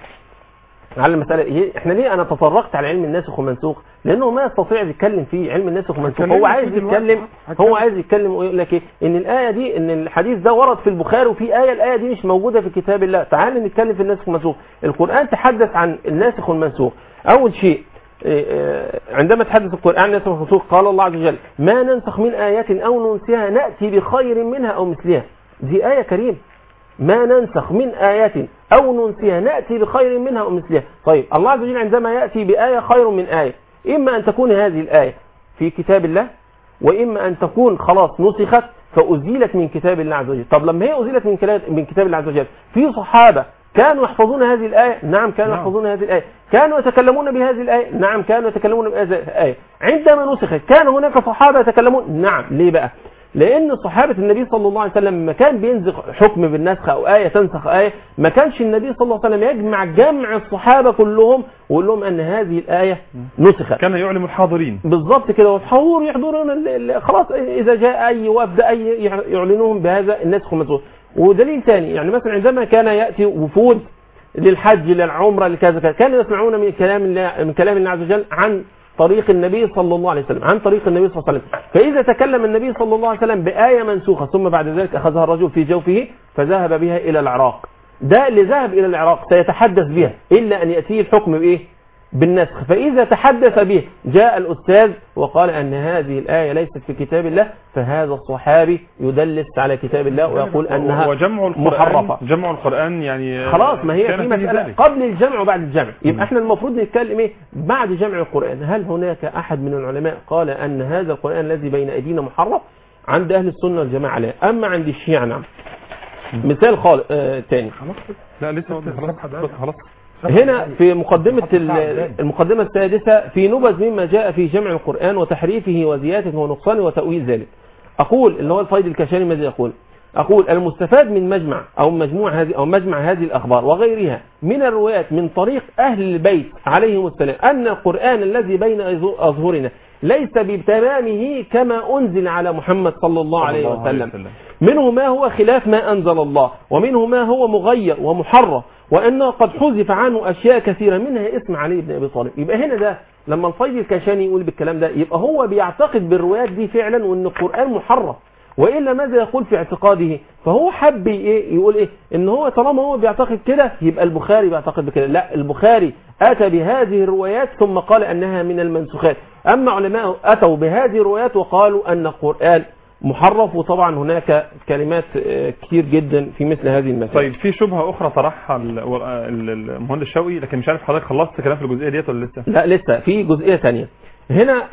على المسألة إيه؟ إحنا ليه أنا تطرقت على علم الناسخ والمنسوخ؟ لأنه ما يستطيع يتكلم في علم الناسخ والمنسوخ. هو عايز يتكلم هو عايز يتكلم ويقول لك إيه؟ إن الآية دي، إن الحديث ده ورد في البخاري وفي آية، الآية دي مش موجودة في كتاب الله. تعال نتكلم في الناسخ والمنسوخ. القرآن تحدث عن الناسخ والمنسوخ. أول شيء عندما تحدث القرآن عن الناسخ والمنسوخ قال الله عز وجل: ما ننسخ من آية أو ننسها نأتي بخير منها أو مثلها. دي آية كريمة. ما ننسخ من آية أو ننسيها نأتي بخير منها أو مثلها. طيب الله عز وجل عندما يأتي بآية خير من آية، إما أن تكون هذه الآية في كتاب الله، وإما أن تكون خلاص نسخت فأزيلت من كتاب الله عز وجل. طب لما هي أزيلت من من كتاب الله عز وجل، في صحابة كانوا يحفظون هذه الآية؟ نعم كانوا يحفظون هذه الآية. كانوا يتكلمون بهذه الآية؟ نعم كانوا يتكلمون بهذه الآية. عندما نسخت كان هناك صحابة يتكلمون؟ نعم. ليه بقى؟ لأن صحابة النبي صلى الله عليه وسلم ما كان بينسخ حكم بالنسخ أو آية تنسخ آية، ما كانش النبي صلى الله عليه وسلم يجمع جمع الصحابة كلهم ويقول لهم أن هذه الآية نسخت. كان يعلم الحاضرين بالضبط كده، والحضور يحضرون خلاص إذا جاء أي وفد أي يعلنوهم بهذا النسخ والمنسوخ. ودليل ثاني، يعني مثلا عندما كان يأتي وفود للحج للعمرة لكذا كانوا يسمعون من كلام الله من كلام الله عز وجل عن طريق النبي صلى الله عليه وسلم، عن طريق النبي صلى الله عليه وسلم. فإذا تكلم النبي صلى الله عليه وسلم بآية منسوخة ثم بعد ذلك أخذها الرجل في جوفه فذهب بها إلى العراق، ده اللي ذهب إلى العراق سيتحدث بها إلا أن يأتيه الحكم بإيه؟ بالنسخ. فإذا تحدث به جاء الأستاذ وقال أن هذه الآية ليست في كتاب الله، فهذا الصحابي يدلس على كتاب الله ويقول أنها وجمع محرفة. جمع القرآن يعني خلاص، ما هي في مسألة قبل الجمع وبعد الجمع. يبقى احنا المفروض نتكلم ايه بعد جمع القرآن؟ هل هناك أحد من العلماء قال أن هذا القرآن الذي بين أيدينا محرف؟ عند أهل السنة والجماعة لا، أما عند الشيعة نعم. مثال خالص آه تاني. لا لسه خلاص خلاص. هنا في مقدمة المقدمة السادسة في نبذ مما جاء في جمع القرآن وتحريفه وزيادته ونقصانه وتأويل ذلك. أقول اللي هو الفيض الكشاني ماذا يقول؟ أقول المستفاد من مجمع أو مجموع هذه أو مجمع هذه الأخبار وغيرها من الروايات من طريق أهل البيت عليهم السلام أن القرآن الذي بين أظهرنا ليس بتمامه كما أنزل على محمد صلى الله عليه وسلم، منه ما هو خلاف ما أنزل الله، ومنه ما هو مغير ومحرف، وأنه قد حذف عنه أشياء كثيرة منها اسم علي بن أبي طالب. يبقى هنا ده لما الفيض الكشاني يقول بالكلام ده يبقى هو بيعتقد بالروايات دي فعلا وأن القرآن محرف، وإلا ماذا يقول في اعتقاده؟ فهو حب إيه يقول إيه؟ إن هو طالما هو بيعتقد كده يبقى البخاري بيعتقد بكده. لا، البخاري أتى بهذه الروايات ثم قال أنها من المنسوخات، أما علماء أتوا بهذه الروايات وقالوا أن القرآن محرف. وطبعا هناك كلمات كتير جدا في مثل هذه المسائل. طيب في شبهة أخرى طرحها المهندس شوقي، لكن مش عارف حضرتك خلصت كلام في الجزئية ديت ولا لسه؟ لا لسه في جزئية ثانية. هنا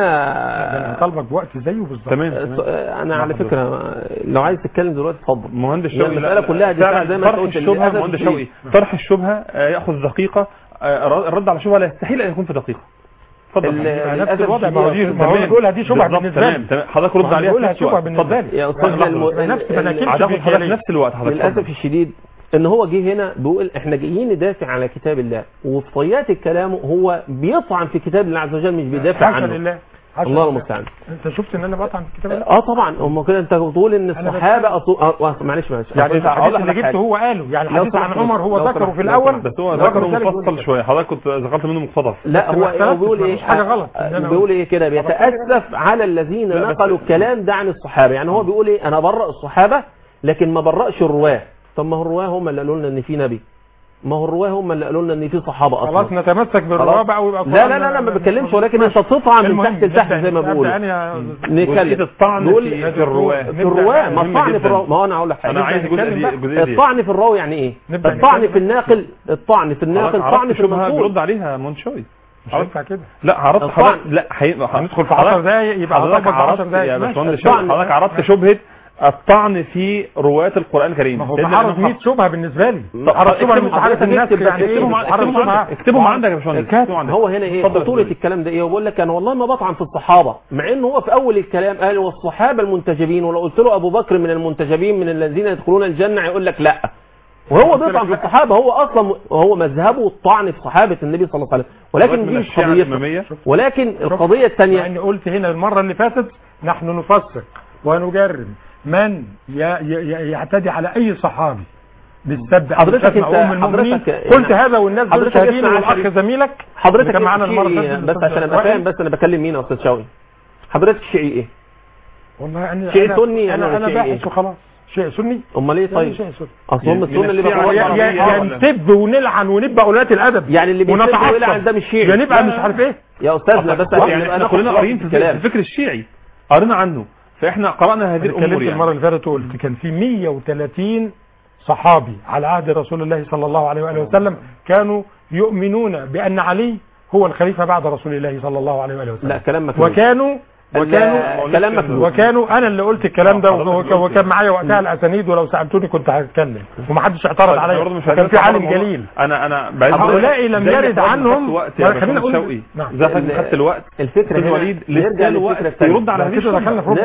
عندنا طالبك بوقت زيه بالظبط. تمام. انا على فكره لو عايز تتكلم دلوقتي اتفضل. مهندس شوقي المساله كلها دي زي ما قلت الشبهه. مهندس شوقي طرح الشبهه ياخذ دقيقه، الرد على الشبهه لا يستحيل ان يكون في دقيقه. اتفضل. نفس الوضع ما هو بيقولها دي شبهه بالنسبه لي. تمام حضرتك رد عليها. بيقولها شبهه بالنسبه لي يا استاذ نفس حضرتك نفس الوقت. حضرتك للاسف الشديد ان هو جه هنا بيقول احنا جايين ندافع على كتاب الله، وفي طيات الكلام هو بيطعن في كتاب الله عز وجل مش بيدافع عنه. لله. الله المستعان. انت شفت ان انا بطعن في كتاب الله؟ اه طبعا. هم كده انت بتقول ان الصحابه أصو... اه معلش معلش يعني الحديث اللي جبته هو قاله، يعني الحديث عن عمر هو ذكره في الاول بس هو ذكره مفصل شويه، حضرتك كنت ذكرت منه مقتضب. لا هو هو بيقول ايه؟ حاجه غلط. بيقول ايه كده؟ بيتاسف على الذين نقلوا الكلام ده عن الصحابه. يعني هو بيقول ايه؟ انا برأ الصحابه لكن ما برأش الرواه. طب ما هو الرواه هم اللي قالوا لنا ان في نبي، ما هو الرواه هم اللي قالوا لنا ان في صحابه اصلا. خلاص نتمسك بالرواه بقى ويبقى لا لا لا لا ما بتكلمش، ولكن انت تطعن من تحت لتحت زي ما بقول. نتكلم الطعن في الرواه. في الرواه ما الطعن في الرواه. ما هو انا هقول لك حاجه، انا عايز جزئيه. الطعن في الراوي يعني ايه؟ الطعن في الناقل، الطعن في الناقل، الطعن في المنقول. بيرد عليها منشوي. مش هينفع كده. لا عرضت حضرتك. لا هندخل في عشر دقايق يبقى حضرتك عشر دقايق يا باشمهندس. حضرتك عرضت شبهه الطعن في رواة القرآن الكريم. ما هو عرض مية شبهة بالنسبة لي. عرض شبهة من حضرتك الناس يعني اكتبهم عندك يا باشمهندس. هو هنا ايه خطورة الكلام ده ايه؟ وبقول لك انا والله ما بطعن في الصحابة، مع انه هو في اول الكلام قال والصحابة المنتجبين، ولو قلت له ابو بكر من المنتجبين من الذين يدخلون الجنة يقول لك لا. وهو بيطعن في الصحابه، هو اصلا هو مذهبه الطعن في صحابه النبي صلى الله عليه وسلم، ولكن دي مش قضيتنا. ولكن القضيه الثانيه يعني قلت هنا المره اللي فاتت نحن نفسق ونجرم من يعتدي على اي صحابي بالسب. حضرتك انت حضرتك قلت هذا والناس دول شاهدين، والاخ زميلك حضرتك كان معانا المره اللي فاتت. بس عشان ابقى فاهم، بس انا بكلم مين يا استاذ شوقي؟ حضرتك شيعي ايه؟ والله انا شيعي سني انا انا باحث وخلاص. شيء سني. امال ايه طيب؟ اصل هم السنه اللي بنسب ونلعن ونبقى اولاد الادب، يعني اللي بيسب ويلعن ده مش شيعي، يعني نبقى مش عارف ايه يا استاذنا. بس يعني احنا كلنا قارئين في الفكر الشيعي، قرينا عنه، فاحنا قرانا هذه الامور. يعني المره اللي فاتت قلت كان في مية وثلاثين صحابي على عهد رسول الله صلى الله عليه واله وسلم كانوا يؤمنون بان علي هو الخليفه بعد رسول الله صلى الله عليه واله وسلم. لا كلام مكذوب. وكانوا وكانوا كلام مكذوب. وكانوا انا اللي قلت الكلام ده، وكان معايا وقتها الاسانيد، ولو سالتوني كنت هتكلم ومحدش اعترض عليا. كان في عالم جليل. انا انا هؤلاء لم يرد عنهم. خلينا نقول زي ما خدت الوقت الفكره هنا الوليد لسه الوقت يرد على هذه دخلنا في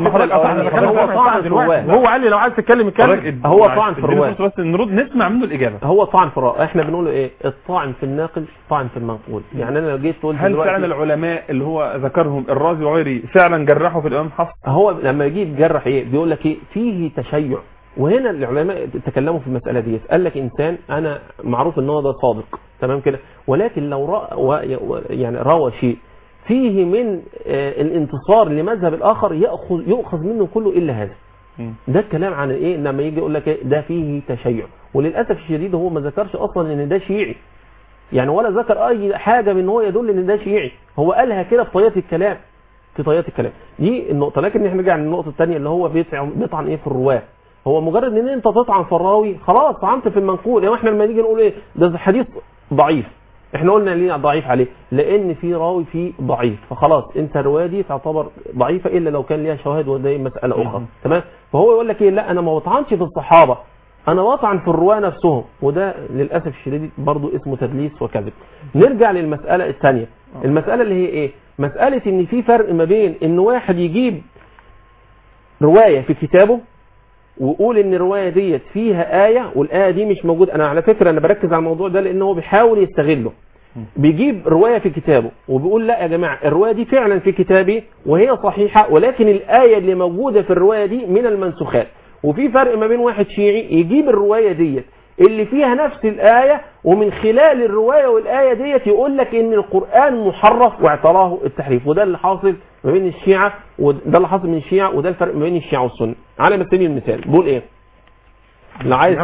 ربع. وهو قال لي لو عايز تتكلم اتكلم. هو طعن في الرواه، بس نرد نسمع منه الاجابه. هو طعن في الرواه. احنا بنقول ايه؟ الطعن في الناقل طعن في المنقول. يعني انا لو جيت قلت هل فعلا العلماء اللي هو ذكرهم الرازي وغيره فعلا جرحوا في الامام حفص؟ هو لما يجي يجرح ايه بيقول لك ايه؟ فيه تشيع. وهنا العلماء تكلموا في المساله دي. قال لك انسان انا معروف ان هو ده صادق تمام كده، ولكن لو رأى يعني روى شيء فيه من الانتصار لمذهب الاخر ياخذ يؤخذ منه كله الا هذا. ده الكلام عن ايه؟ لما يجي يقول لك إيه؟ ده فيه تشيع. وللاسف الشديد هو ما ذكرش اصلا ان ده شيعي، يعني ولا ذكر اي حاجه من هو يدل ان ده شيعي. هو قالها كده في طيات الكلام، في طيات الكلام دي النقطه. لكن احنا نرجع للنقطه الثانيه اللي هو بيطعن ايه في الرواه. هو مجرد ان انت تطعن في الراوي خلاص طعنت في المنقول. يعني احنا لما نيجي نقول ايه ده حديث ضعيف، احنا قلنا ليه ضعيف عليه؟ لان في راوي فيه ضعيف، فخلاص انت الروايه دي تعتبر ضعيفه الا لو كان ليها شواهد، وده مساله اخرى تمام. فهو يقول لك ايه؟ لا انا ما بطعنش في الصحابه، انا بطعن في الرواه نفسهم، وده للاسف الشديد برضو اسمه تدليس وكذب. نرجع للمساله الثانيه، المساله اللي هي ايه؟ مساله ان في فرق ما بين ان واحد يجيب روايه في كتابه ويقول ان الروايه ديت فيها ايه والايه دي مش موجوده. انا على فكره انا بركز على الموضوع ده لان هو بيحاول يستغله. بيجيب روايه في كتابه وبيقول لا يا جماعه الروايه دي فعلا في كتابي وهي صحيحه، ولكن الايه اللي موجوده في الروايه دي من المنسوخات. وفي فرق ما بين واحد شيعي يجيب الروايه ديت اللي فيها نفس الايه ومن خلال الروايه والايه ديت يقول لك ان القران محرف واعتراه التحريف. وده اللي حاصل ما بين الشيعه، وده اللي حاصل من الشيعه، وده الفرق ما بين الشيعه والسنه. على سبيل المثال بقول ايه؟ لو عايز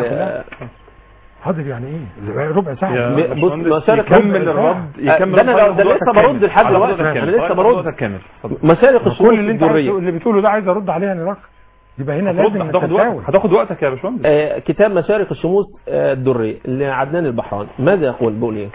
حاضر يعني ايه ربع ساعه بص مشارق يكمل الرد يكمل ده انا ده لسه برد لحد دلوقتي، انا لسه برد مشارق الشموس الدريه اللي بتقوله ده عايز ارد عليه انا. يبقى هنا لازم هتاخد وقت هتاخد وقتك يا باشمهندس. آه كتاب مشارق الشموس آه الدريه لعدنان البحراني ماذا يقول؟ بيقول ايه؟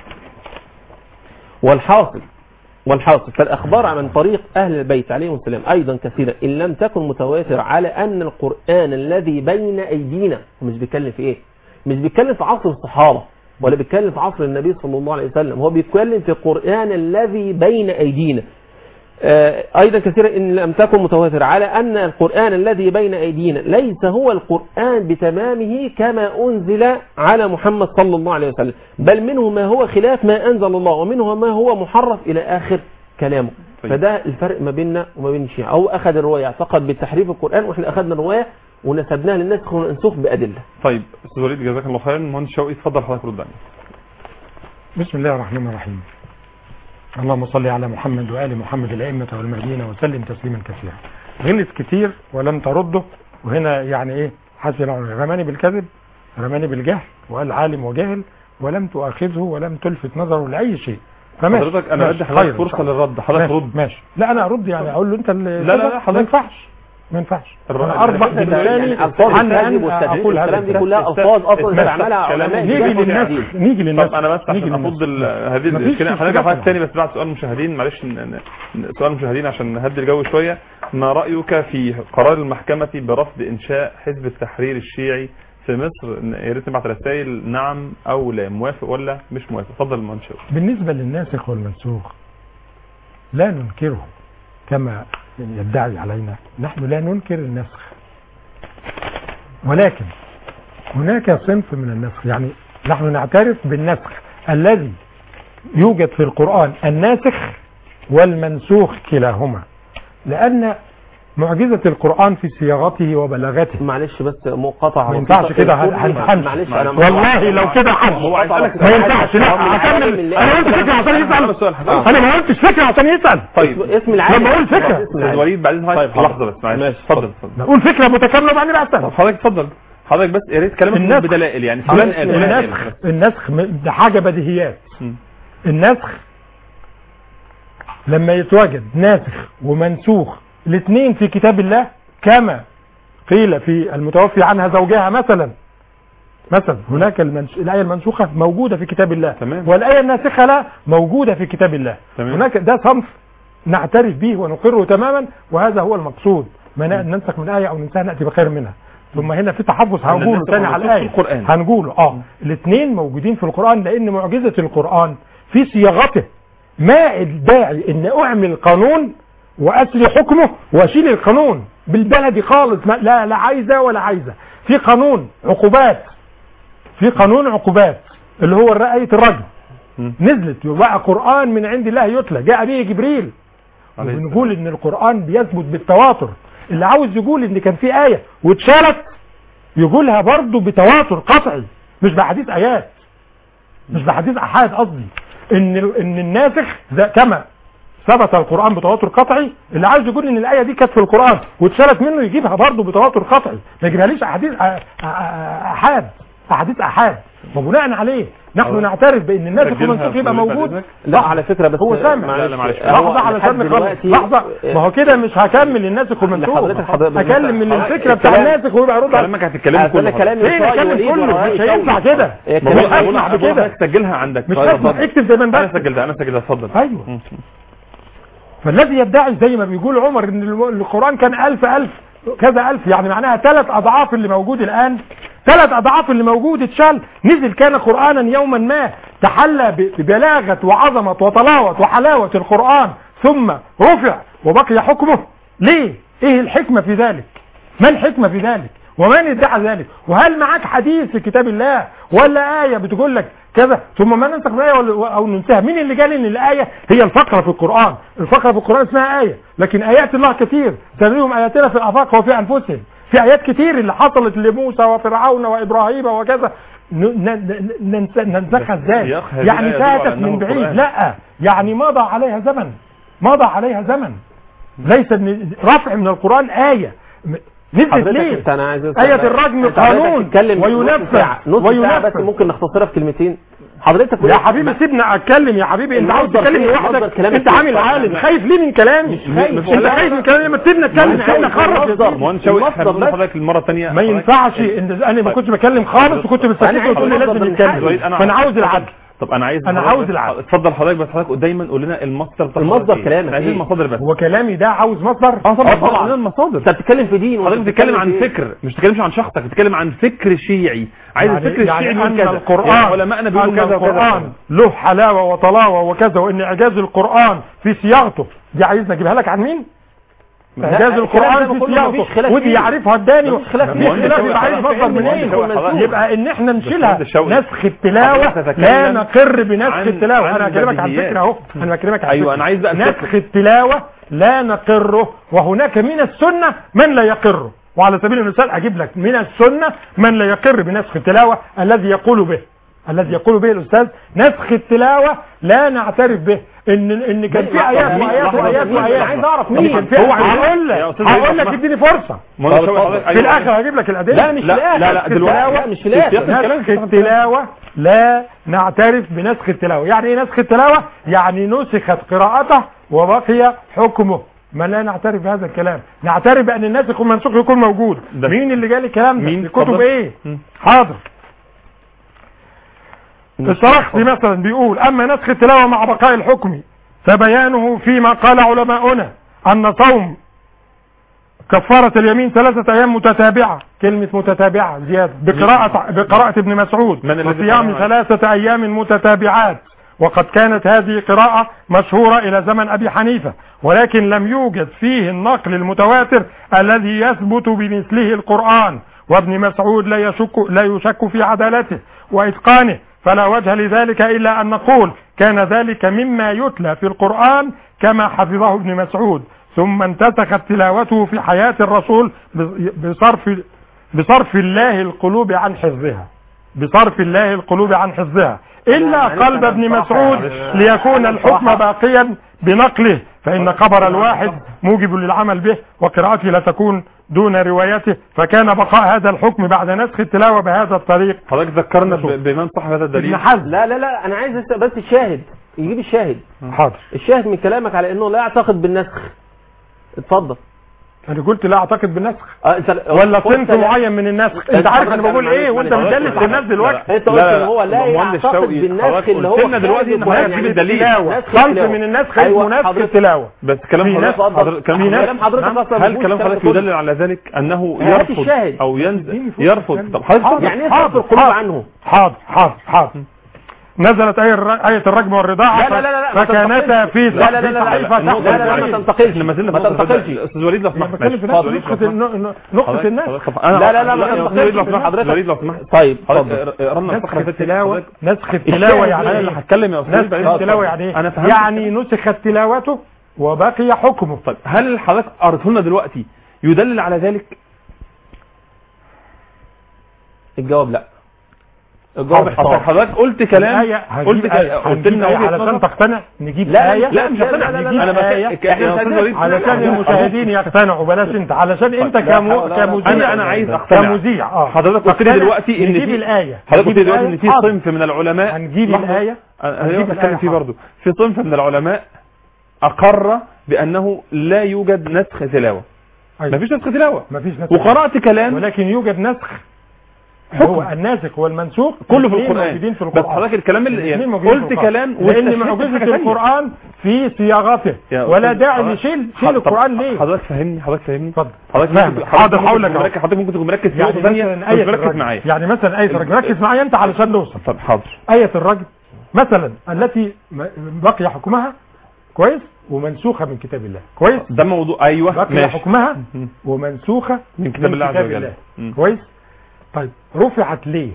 والحاصل والحاصل فالاخبار عن طريق اهل البيت عليهم السلام ايضا كثيره ان لم تكن متواتره على ان القران الذي بين ايدينا، مش بيتكلم في ايه؟ مش بيتكلم في عصر الصحابه ولا بيتكلم في عصر النبي صلى الله عليه وسلم، هو بيتكلم في القران الذي بين ايدينا. أيضا كثيرا إن لم تكن متواترة على أن القرآن الذي بين أيدينا ليس هو القرآن بتمامه كما أنزل على محمد صلى الله عليه وسلم، بل منه ما هو خلاف ما أنزل الله ومنه ما هو محرف إلى آخر كلامه. طيب. فده الفرق ما بيننا وما بين الشيعة. أو أخذ الرواية اعتقد بالتحريف القرآن، وإحنا أخذنا الرواية ونسبناها للناس ونسوخ بأدلة. طيب أستاذ وليد جزاك الله خيرا. مهندس شوقي اتفضل حضرتك رد علينا. بسم الله الرحمن الرحيم. اللهم صل على محمد وآل محمد الأئمة والمهديين وسلم تسليما كثيرا. غلط كتير ولم ترده، وهنا يعني ايه حسن رماني بالكذب، رماني بالجهل، وقال عالم وجاهل ولم تؤاخذه ولم تلفت نظره لأي شيء. فماشي حضرتك انا بدي حضرتك فرصه للرد. حضرتك رد. ماشي. لا انا ارد يعني اقول له انت لا لا لا حضرتك ما ينفعش ما ينفعش انا اربح بالثاني عن ان اقول هذا. دي كلها الفاظ اصلا استعملها علماء. نيجي للناس نيجي للناس طب انا بس عشان افضل هذه الاشكاليه هنرجع لحضرتك ثاني، بس بعد سؤال المشاهدين. معلش سؤال المشاهدين عشان نهدي الجو شويه. ما رايك في قرار المحكمه برفض انشاء حزب التحرير الشيعي في مصر؟ يا ريت نبعت رسائل نعم او لا، موافق ولا مش موافق. اتفضل المنشور. بالنسبه للناسخ والمنسوخ لا ننكره كما يدعي علينا، نحن لا ننكر النسخ، ولكن هناك صنف من النسخ، يعني نحن نعترف بالنسخ الذي يوجد في القرآن، الناسخ والمنسوخ كلاهما، لأن معجزة القرآن في صياغته وبلاغته. معلش بس مقاطعة، ما ينفعش كده، هنفهمش. معلش انا والله لو كده حمش ما ينفعش. لا اكمل، انا قلت فكرة عشان يسأل، انا ما قلتش فكرة عشان يسأل. طيب اسم العالم لما اقول فكرة استاذ وليد بعدين لحظة بس معلش. اتفضل اتفضل. نقول فكرة متكاملة وبعدين اسأل. حضرتك اتفضل حضرتك، بس يا ريت كلامك بدلائل، يعني فلان قال النسخ. النسخ ده حاجة بديهيات. النسخ لما يتواجد ناسخ ومنسوخ الاثنين في كتاب الله، كما قيل في المتوفي عنها زوجها مثلا مثلا هناك المنش... الآية المنسوخة موجودة في كتاب الله، تمام. والآية الناسخة لا موجودة في كتاب الله، تمام. هناك ده صنف نعترف به ونقره تماما، وهذا هو المقصود. ما ننسخ من آية أو ننساها نأتي بخير منها. ثم هنا في تحفظ هنقوله ثاني على الآية، هنقوله اه الاثنين موجودين في القرآن، لأن معجزة القرآن في صياغته. ما الداعي ان اعمل قانون واسري حكمه واشيل القانون بالبلدي خالص، لا لا عايزه ولا عايزه. في قانون عقوبات، في قانون عقوبات اللي هو آية الرجم نزلت، وبقى قرآن من عند الله يتلى، جاء به جبريل. وبنقول ان القرآن بيثبت بالتواتر. اللي عاوز يقول ان كان في آية واتشالت يقولها برضه بتواتر قطعي، مش بحديث آيات، مش بحديث أحاد. قصدي ان ان الناسخ كما ثبت القرآن بتواتر قطعي، اللي عايز يقول ان الآية دي كانت في القرآن واتشالت منه يجيبها برضه بتواتر قطعي، ما يجيبهاليش احاديث احاد احاديث احاد. وبناء عليه نحن أوه. نعترف بان الناسخ والمنسوخ يبقى موجود. لا على فكرة بس هو سامع. لا لا معلش لحظة علشان نخلص، لحظة. ما هو كده مش هكمل الناسخ والمنسوخ، هكلم من الفكرة بتاع الناسخ ويبقى يرد كلامك هتتكلم كله. ليه نتكلم كله؟ مش هينفع كده، مش هينفع كده. سجلها عندك، مش هينفع. اكتب زي ما انا سجلتها انا سجلتها اتفضل. ايوه. فالذي يدعي زي ما بيقول عمر ان القرآن كان ألف ألف كذا ألف، يعني معناها ثلاث أضعاف اللي موجود الآن، ثلاث أضعاف اللي موجود اتشال. نزل كان قرآنا يوما ما تحلى ببلاغة وعظمة وطلاوة وحلاوة القرآن، ثم رفع وبقي حكمه. ليه؟ ايه الحكمة في ذلك؟ ما الحكمة في ذلك؟ ومن ادعى ذلك؟ وهل معك حديث في كتاب الله ولا آية بتقول لك كذا ثم ما ننسخ الآية أو ننساها؟ مين اللي قال ان الآية هي الفقرة في القرآن؟ الفقرة في القرآن اسمها آية، لكن آيات الله كثير، سنريهم آياتنا في الآفاق وفي أنفسهم. في آيات كثير اللي حصلت لموسى وفرعون وإبراهيم وكذا ننسخها ازاي؟ يعني فاتت من بعيد؟ لا، يعني مضى عليها زمن، مضى عليها زمن. ليس رفع من القرآن آية نزلت ليه؟ آية الرجم قانون وينفذ وينفذ. بس ممكن نختصرها في كلمتين. حضرتك يا حبيبي سيبنا اتكلم يا حبيبي، انت عاوز تتكلم لوحدك، انت عامل عالم خايف ليه من كلامي؟ انت خايف من كلامي لما تسيبنا اتكلم احنا خرج المصدر حضرتك المره الثانيه. ما ينفعش ان انا ما كنتش بتكلم خالص وكنت بتسكت وتقول لي لازم نتكلم، فانا عاوز العدل. طب انا عايز انا عاوز العدل. اتفضل حضرتك، بس حضرتك دايما قول لنا المصدر بتاع المصدر كلامك عايزين المصادر بس. هو كلامي ده عاوز مصدر؟ اه طبعا طبعا المصادر. انت بتتكلم في دين، حضرتك بتتكلم عن فكر، مش بتتكلمش عن شخصك، بتتكلم عن فكر شيعي، عايز يعني الفكر الشيعي يعني من كذا. القرآن يعني علماءنا بيقولوا كذا وكذا. القرآن له حلاوه وطلاوه وكذا، وان اعجاز القرآن في صياغته دي عايزنا اجيبها لك عن مين؟ إعجاز القرآن في صياغته ودي يعرفها الداني، مفيش خلاف. يبقى عايز مصدر منين؟ يبقى ان احنا نشيلها نسخ التلاوة، لا نقر بنسخ التلاوة. انا هكلمك عن فكرة اهو، انا بكلمك عن ايوه انا عايز بقى نسخ التلاوة لا نقره، وهناك من السنة من لا يقره. وعلى سبيل المثال اجيب لك من السنة من لا يقر بنسخ التلاوة الذي يقول به الذي يقول به الأستاذ نسخ التلاوة لا نعترف به. ان ان كان في ايات وايات وايات وايات. عايز اعرف مين هو. هقول لك هقول لك اديني فرصه في الاخر هجيب لك الادله. لا مش في الاخر، لا لا دلوقتي مش في الاخر. نسخ التلاوة لا نعترف بنسخ التلاوة. يعني ايه نسخ التلاوة؟ يعني نسخت قراءته وبقي حكمه. ما لا نعترف بهذا الكلام، نعترف بان الناسخ والمنسوخ يكون موجود. مين اللي قال الكلام ده؟ الكتب ايه؟ حاضر. الشرخسي مثلا بيقول اما نسخ التلاوة مع بقاء الحكم فبيانه فيما قال علماؤنا ان صوم كفارة اليمين ثلاثة ايام متتابعة، كلمة متتابعة زيادة، بقراءة بقراءة ابن مسعود، وصيام ثلاثة ايام متتابعات، وقد كانت هذه قراءة مشهورة الى زمن ابي حنيفة، ولكن لم يوجد فيه النقل المتواتر الذي يثبت بمثله القرآن، وابن مسعود لا يشك لا يشك في عدالته وإتقانه، فلا وجه لذلك إلا أن نقول كان ذلك مما يتلى في القرآن كما حفظه ابن مسعود، ثم انتسخت تلاوته في حياة الرسول بصرف بصرف الله القلوب عن حفظها بصرف الله القلوب عن حفظها إلا قلب ابن مسعود ليكون الحكم باقيا بنقله، فإن خبر الواحد موجب للعمل به وقراءته لا تكون دون روايته، فكان بقاء هذا الحكم بعد نسخ التلاوة بهذا الطريق. حضرتك ذكرنا بمن صاحب هذا الدليل. لا لا لا أنا عايز بس الشاهد يجيب الشاهد. حاضر. الشاهد من كلامك على إنه لا يعتقد بالنسخ. اتفضل. انا قلت لا اعتقد بالنسخ اه انت ولا صنف معين من النسخ؟ انت عارف انا بقول ايه وانت بتدلس للناس دلوقتي. انت قلت ان هو لا يعتقد بالنسخ اللي هو قلنا دلوقتي ان حضرتك تجيب الدليل. صنف من النسخ اسمه نسخ التلاوه. بس كلام حضرتك كلام حضرتك هل كلام حضرتك يدلل على ذلك انه يرفض او ينزل يرفض؟ طب حضرتك يعني ايه صرف القلوب عنه؟ حاضر حاضر حاضر. نزلت آية الرجم والرضاعة لا لا لا فكانتا في لا لا لا لا لا ما تنتقلش ما تنتقلش. استاذ وليد لو سمحت نقطة نقطة الناس. لا لا لا ما تنتقلش حضرتك. وليد لو سمحت. طيب نسخ التلاوة نسخ التلاوة يعني انا اللي هتكلم يا استاذ. نسخ التلاوة يعني ايه؟ يعني نسخت تلاوته وبقي حكمه. طيب هل حضرتك قرأته لنا دلوقتي يدلل على ذلك؟ الجواب لا. حضرتك قلت كلام قلت قلت لنا علشان تقتنع نجيب لا آية. لا مش هقتنع انا آية علشان المشاهدين يقتنعوا. بلاش انت علشان انت كمذيع. انا انا عايز اقتنع كمذيع. اه حضرتك قلت لي دلوقتي ان نجيب الآية. حضرتك قلت لي دلوقتي ان في صنف من العلماء هنجيب الآية انا بتكلم فيه برضه. في صنف من العلماء اقر بانه لا يوجد نسخ تلاوة. مفيش نسخ تلاوة. مفيش نسخ. وقرأت كلام ولكن يوجد نسخ. هو الناسخ والمنسوخ كله في القرآن. في القرآن. بس حضرتك الكلام اللي يعني قلت كلام لان معجزة القرآن في صياغته ولا داعي نشيل شيل القرآن ليه؟ حضرتك فهمني حضرتك فهمني اتفضل. حضرتك حاضر هقول لك. حضرتك ممكن تكون مركز في نقطة ثانية مش مركز معايا. يعني مثلا آية الرجم ركز معايا انت علشان نوصل. طب حاضر. آية الرجم مثلا التي بقي حكمها كويس ومنسوخة من كتاب الله كويس. ده موضوع ايوه بقي ماشي. حكمها ومنسوخة من كتاب الله عز وجل كويس. طيب رفعت ليه؟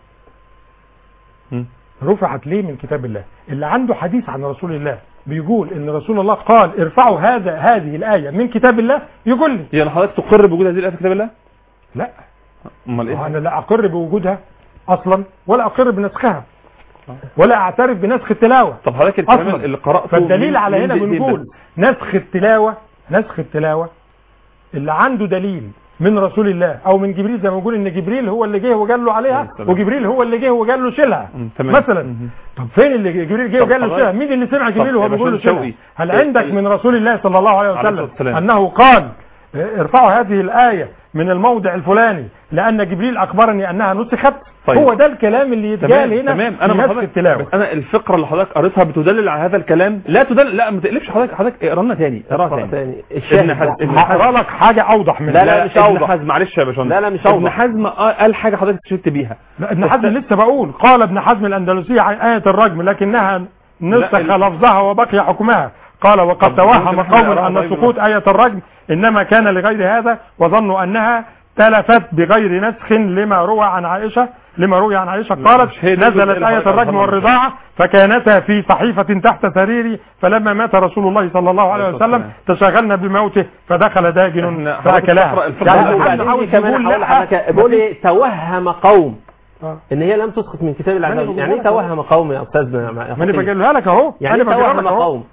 م. رفعت ليه من كتاب الله؟ اللي عنده حديث عن رسول الله بيقول ان رسول الله قال ارفعوا هذا هذه الآية من كتاب الله يقول لي. يعني حضرتك تقر بوجود هذه الآية في كتاب الله؟ لا. امال ايه؟ انا لا اقر بوجودها اصلا ولا اقر بنسخها ولا اعترف بنسخ التلاوة. طب حضرتك الكلام اللي قرأته فالدليل على هنا بنقول نسخ التلاوة نسخ التلاوة اللي عنده دليل من رسول الله او من جبريل زي ما بنقول ان جبريل هو اللي جه وقال له عليها وجبريل هو اللي جه وقال له شيلها مثلا. طب فين اللي جبريل جه وقال له شيلها؟ مين اللي سمع جبريل وهو بيقول له شيلها؟ هل عندك من رسول الله صلى الله عليه وسلم انه قال ارفعوا هذه الآية من الموضع الفلاني لأن جبريل أخبرني أنها نسخت؟ طيب. هو ده الكلام اللي يتقال هنا. تمام. أنا في التلاوة. بس أنا الفقرة اللي حضرتك قريتها بتدلل على هذا الكلام. لا تدلل. لا ما تقلبش حضرتك حضرتك اقرا لنا ثاني اقرا ثاني. هقرا لك حاجة أوضح من لا لا مش أوضح. ابن حزم معلش يا باشمهندس. لا لا مش أوضح. ابن حزم قال حاجة حضرتك شفت بيها. لا ابن حزم لسه بقول قال ابن حزم الأندلسي عن آية الرجم لكنها نسخ لفظها وبقي حكمها. قال وقد توهم قوم أن سقوط آية الرجم إنما كان لغير هذا وظنوا أنها تلفت بغير نسخ لما روى عن عائشة لما روي عن عائشة قالت نزلت آية الرجم والرضاعة فكانتا في صحيفة تحت سريري فلما مات رسول الله صلى الله عليه وسلم تشاغلنا بموته فدخل داجن فأكلها. يعني كمان بقول ايه توهم قوم ان هي لم تسقط من كتاب الله عز وجل. يعني ايه توهم قوم يا استاذنا؟ ما انا بقولها لك اهو. يعني ايه توهم قوم؟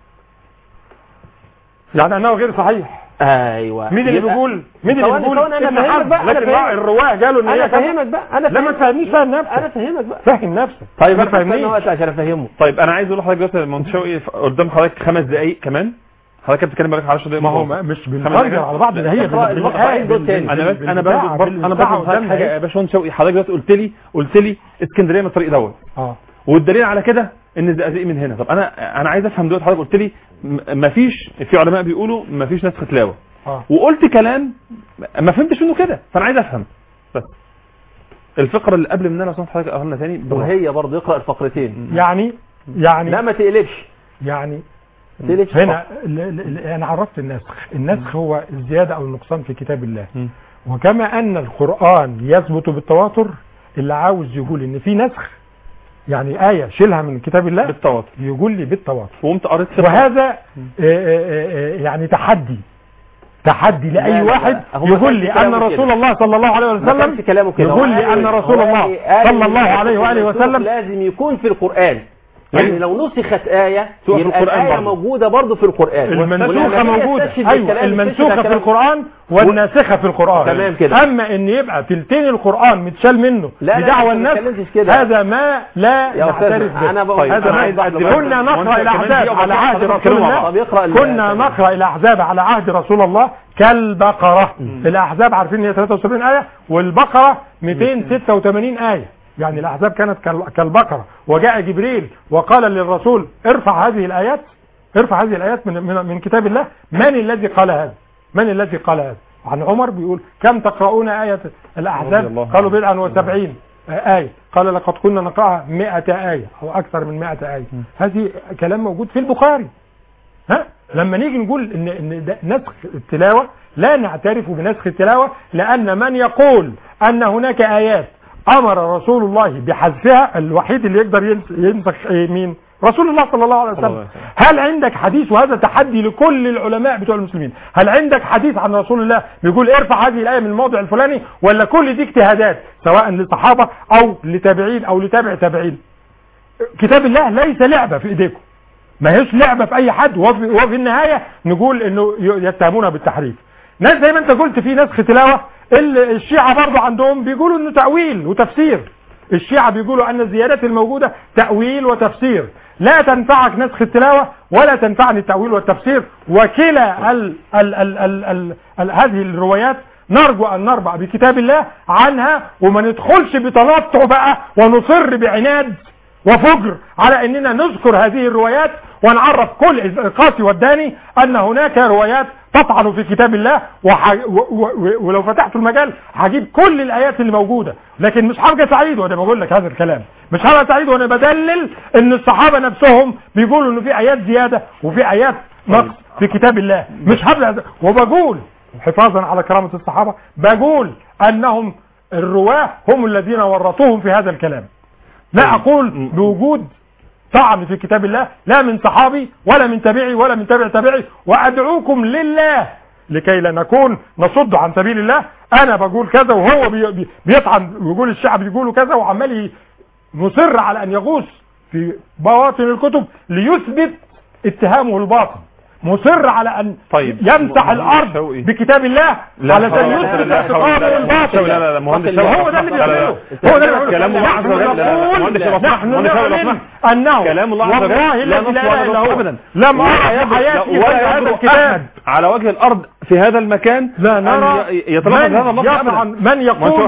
يعني انه غير صحيح. ايوه. مين اللي بيقول مين اللي بيقول انا فاهمك بقى. لكن الرواه قالوا ان هي انا فاهمك بقى. انا لا ما تفهمنيش فاهم نفسك. انا فاهمك بقى. فاهم نفسك. طيب انا فاهمني وقت عشان افهمه. طيب انا عايز اقول لحضرتك بس منشوي قدام حضرتك خمس دقائق كمان. حضرتك بتتكلم بقالك عشر دقائق. ما هو مش بنترجم على بعض ده هي انا بس انا برضه برضه انا برضه حاجه يا باشمهندس شوقي. حضرتك دلوقتي قلت لي قلت لي اسكندريه من الطريق دوت. اه والدليل على كده ان الزقازيق من هنا. طب انا انا عايز افهم دلوقتي. حضرتك قلت لي مفيش في علماء بيقولوا مفيش نسخ تلاوه. اه وقلت كلام ما فهمتش منه كده فانا عايز افهم. بس الفقره اللي قبل مننا لو سمحت حضرتك اقراها لنا ثاني وهي برضه اقرا الفقرتين. يعني يعني لا ما تقلبش. يعني هنا انا عرفت النسخ. النسخ هو الزياده او النقصان في كتاب الله. وكما ان القرآن يثبت بالتواتر، اللي عاوز يقول ان في نسخ يعني آية شيلها من كتاب الله بالتواتر يقول لي بالتواتر. وقمت قريت وهذا آآ آآ يعني تحدي تحدي لأي لا لا واحد لا. هو يقول لي أن رسول كده. الله صلى الله عليه وسلم يقول لي أن رسول الله صلى الله عليه وآله وسلم لازم يكون في القرآن. يعني لو نسخت آية تبقى يبقى في القرآن الآية برضه. موجودة برضه في القرآن. المنسوخة موجودة، أيوة المنسوخة في القرآن والناسخة في القرآن. تمام كده. أما إن يبقى تلتين القرآن متشال منه بدعوى الناس، هذا ما لا نعترف به. أنا بقول هذا ما كنا نقرأ الأحزاب على عهد رسول الله، كنا نقرأ الأحزاب على عهد رسول الله كالبقرة. الأحزاب عارفين إن هي ثلاثة وسبعين آية والبقرة مئتين وستة وثمانين آية. يعني الأحزاب كانت كالبقرة، وجاء جبريل وقال للرسول ارفع هذه الآيات، ارفع هذه الآيات من, من, من كتاب الله. من الذي قال هذا؟ من الذي قال هذا؟ عن عمر بيقول كم تقرؤون آية الأحزاب؟ قالوا بدعا وسبعين آية. قال لقد كنا نقرأها مئة آية أو أكثر من مئة آية. هذه كلام موجود في البخاري. ها؟ لما نيجي نقول إن, إن نسخ التلاوة، لا نعترف بنسخ التلاوة، لأن من يقول أن هناك آيات أمر رسول الله بحذفها، الوحيد اللي يقدر ينسخ مين؟ رسول الله صلى الله عليه وسلم. هل عندك حديث، وهذا تحدي لكل العلماء بتوع المسلمين، هل عندك حديث عن رسول الله بيقول ارفع هذه الآية من الموضع الفلاني؟ ولا كل دي اجتهادات سواء للصحابة أو لتابعين أو لتابع تابعين؟ كتاب الله ليس لعبة في إيديكم، ما هيش لعبة في أي حد، وفي, وفي النهاية نقول إنه يتهمونها بالتحريف. ناس زي ما أنت قلت في نسخ تلاوة، الشيعة برضو عندهم بيقولوا انه تأويل وتفسير. الشيعة بيقولوا ان الزيادات الموجودة تأويل وتفسير. لا تنفعك نسخ التلاوة ولا تنفعني التأويل والتفسير، وكلا ال ال ال ال ال ال هذه الروايات نرجو ان نربع بكتاب الله عنها، وما ندخلش بتنطع بقى ونصر بعناد وفجر على اننا نذكر هذه الروايات ونعرف كل القاسي والداني ان هناك روايات تطعن في كتاب الله. وح... و... و... ولو فتحت المجال هجيب كل الايات اللي موجوده، لكن مش هبقى سعيد وانا بقول لك هذا الكلام، مش هبقى سعيد وانا بدلل ان الصحابه نفسهم بيقولوا انه في ايات زياده وفي ايات نقص في كتاب الله. مش هبقى، وبقول حفاظا على كرامه الصحابه بقول انهم الرواه هم الذين ورطوهم في هذا الكلام. لا اقول بوجود طعن في كتاب الله، لا من صحابي ولا من تابعي ولا من تابع تابعي، وادعوكم لله لكي لا نكون نصد عن سبيل الله. انا بقول كذا وهو بي بي بيطعن ويقول الشعب يقولوا كذا، وعمال مصر على ان يغوص في بواطن الكتب ليثبت اتهامه الباطل، مصر على ان طيب. يمسح الارض بكتاب الله علشان يثبت اعتقاده الباطل. لا لا لا مهندس، هو ده اللي بيعمله، هو ده اللي كلام الله عز وجل. نحن نعلن انه كلام الله عز وجل والله لا الذي لا اله الا هو ابدا لم ارى في حياتي ولا هذا الكتاب على وجه الارض في هذا المكان لا نرى يتلفظ هذا اللفظ ابدا. من يقول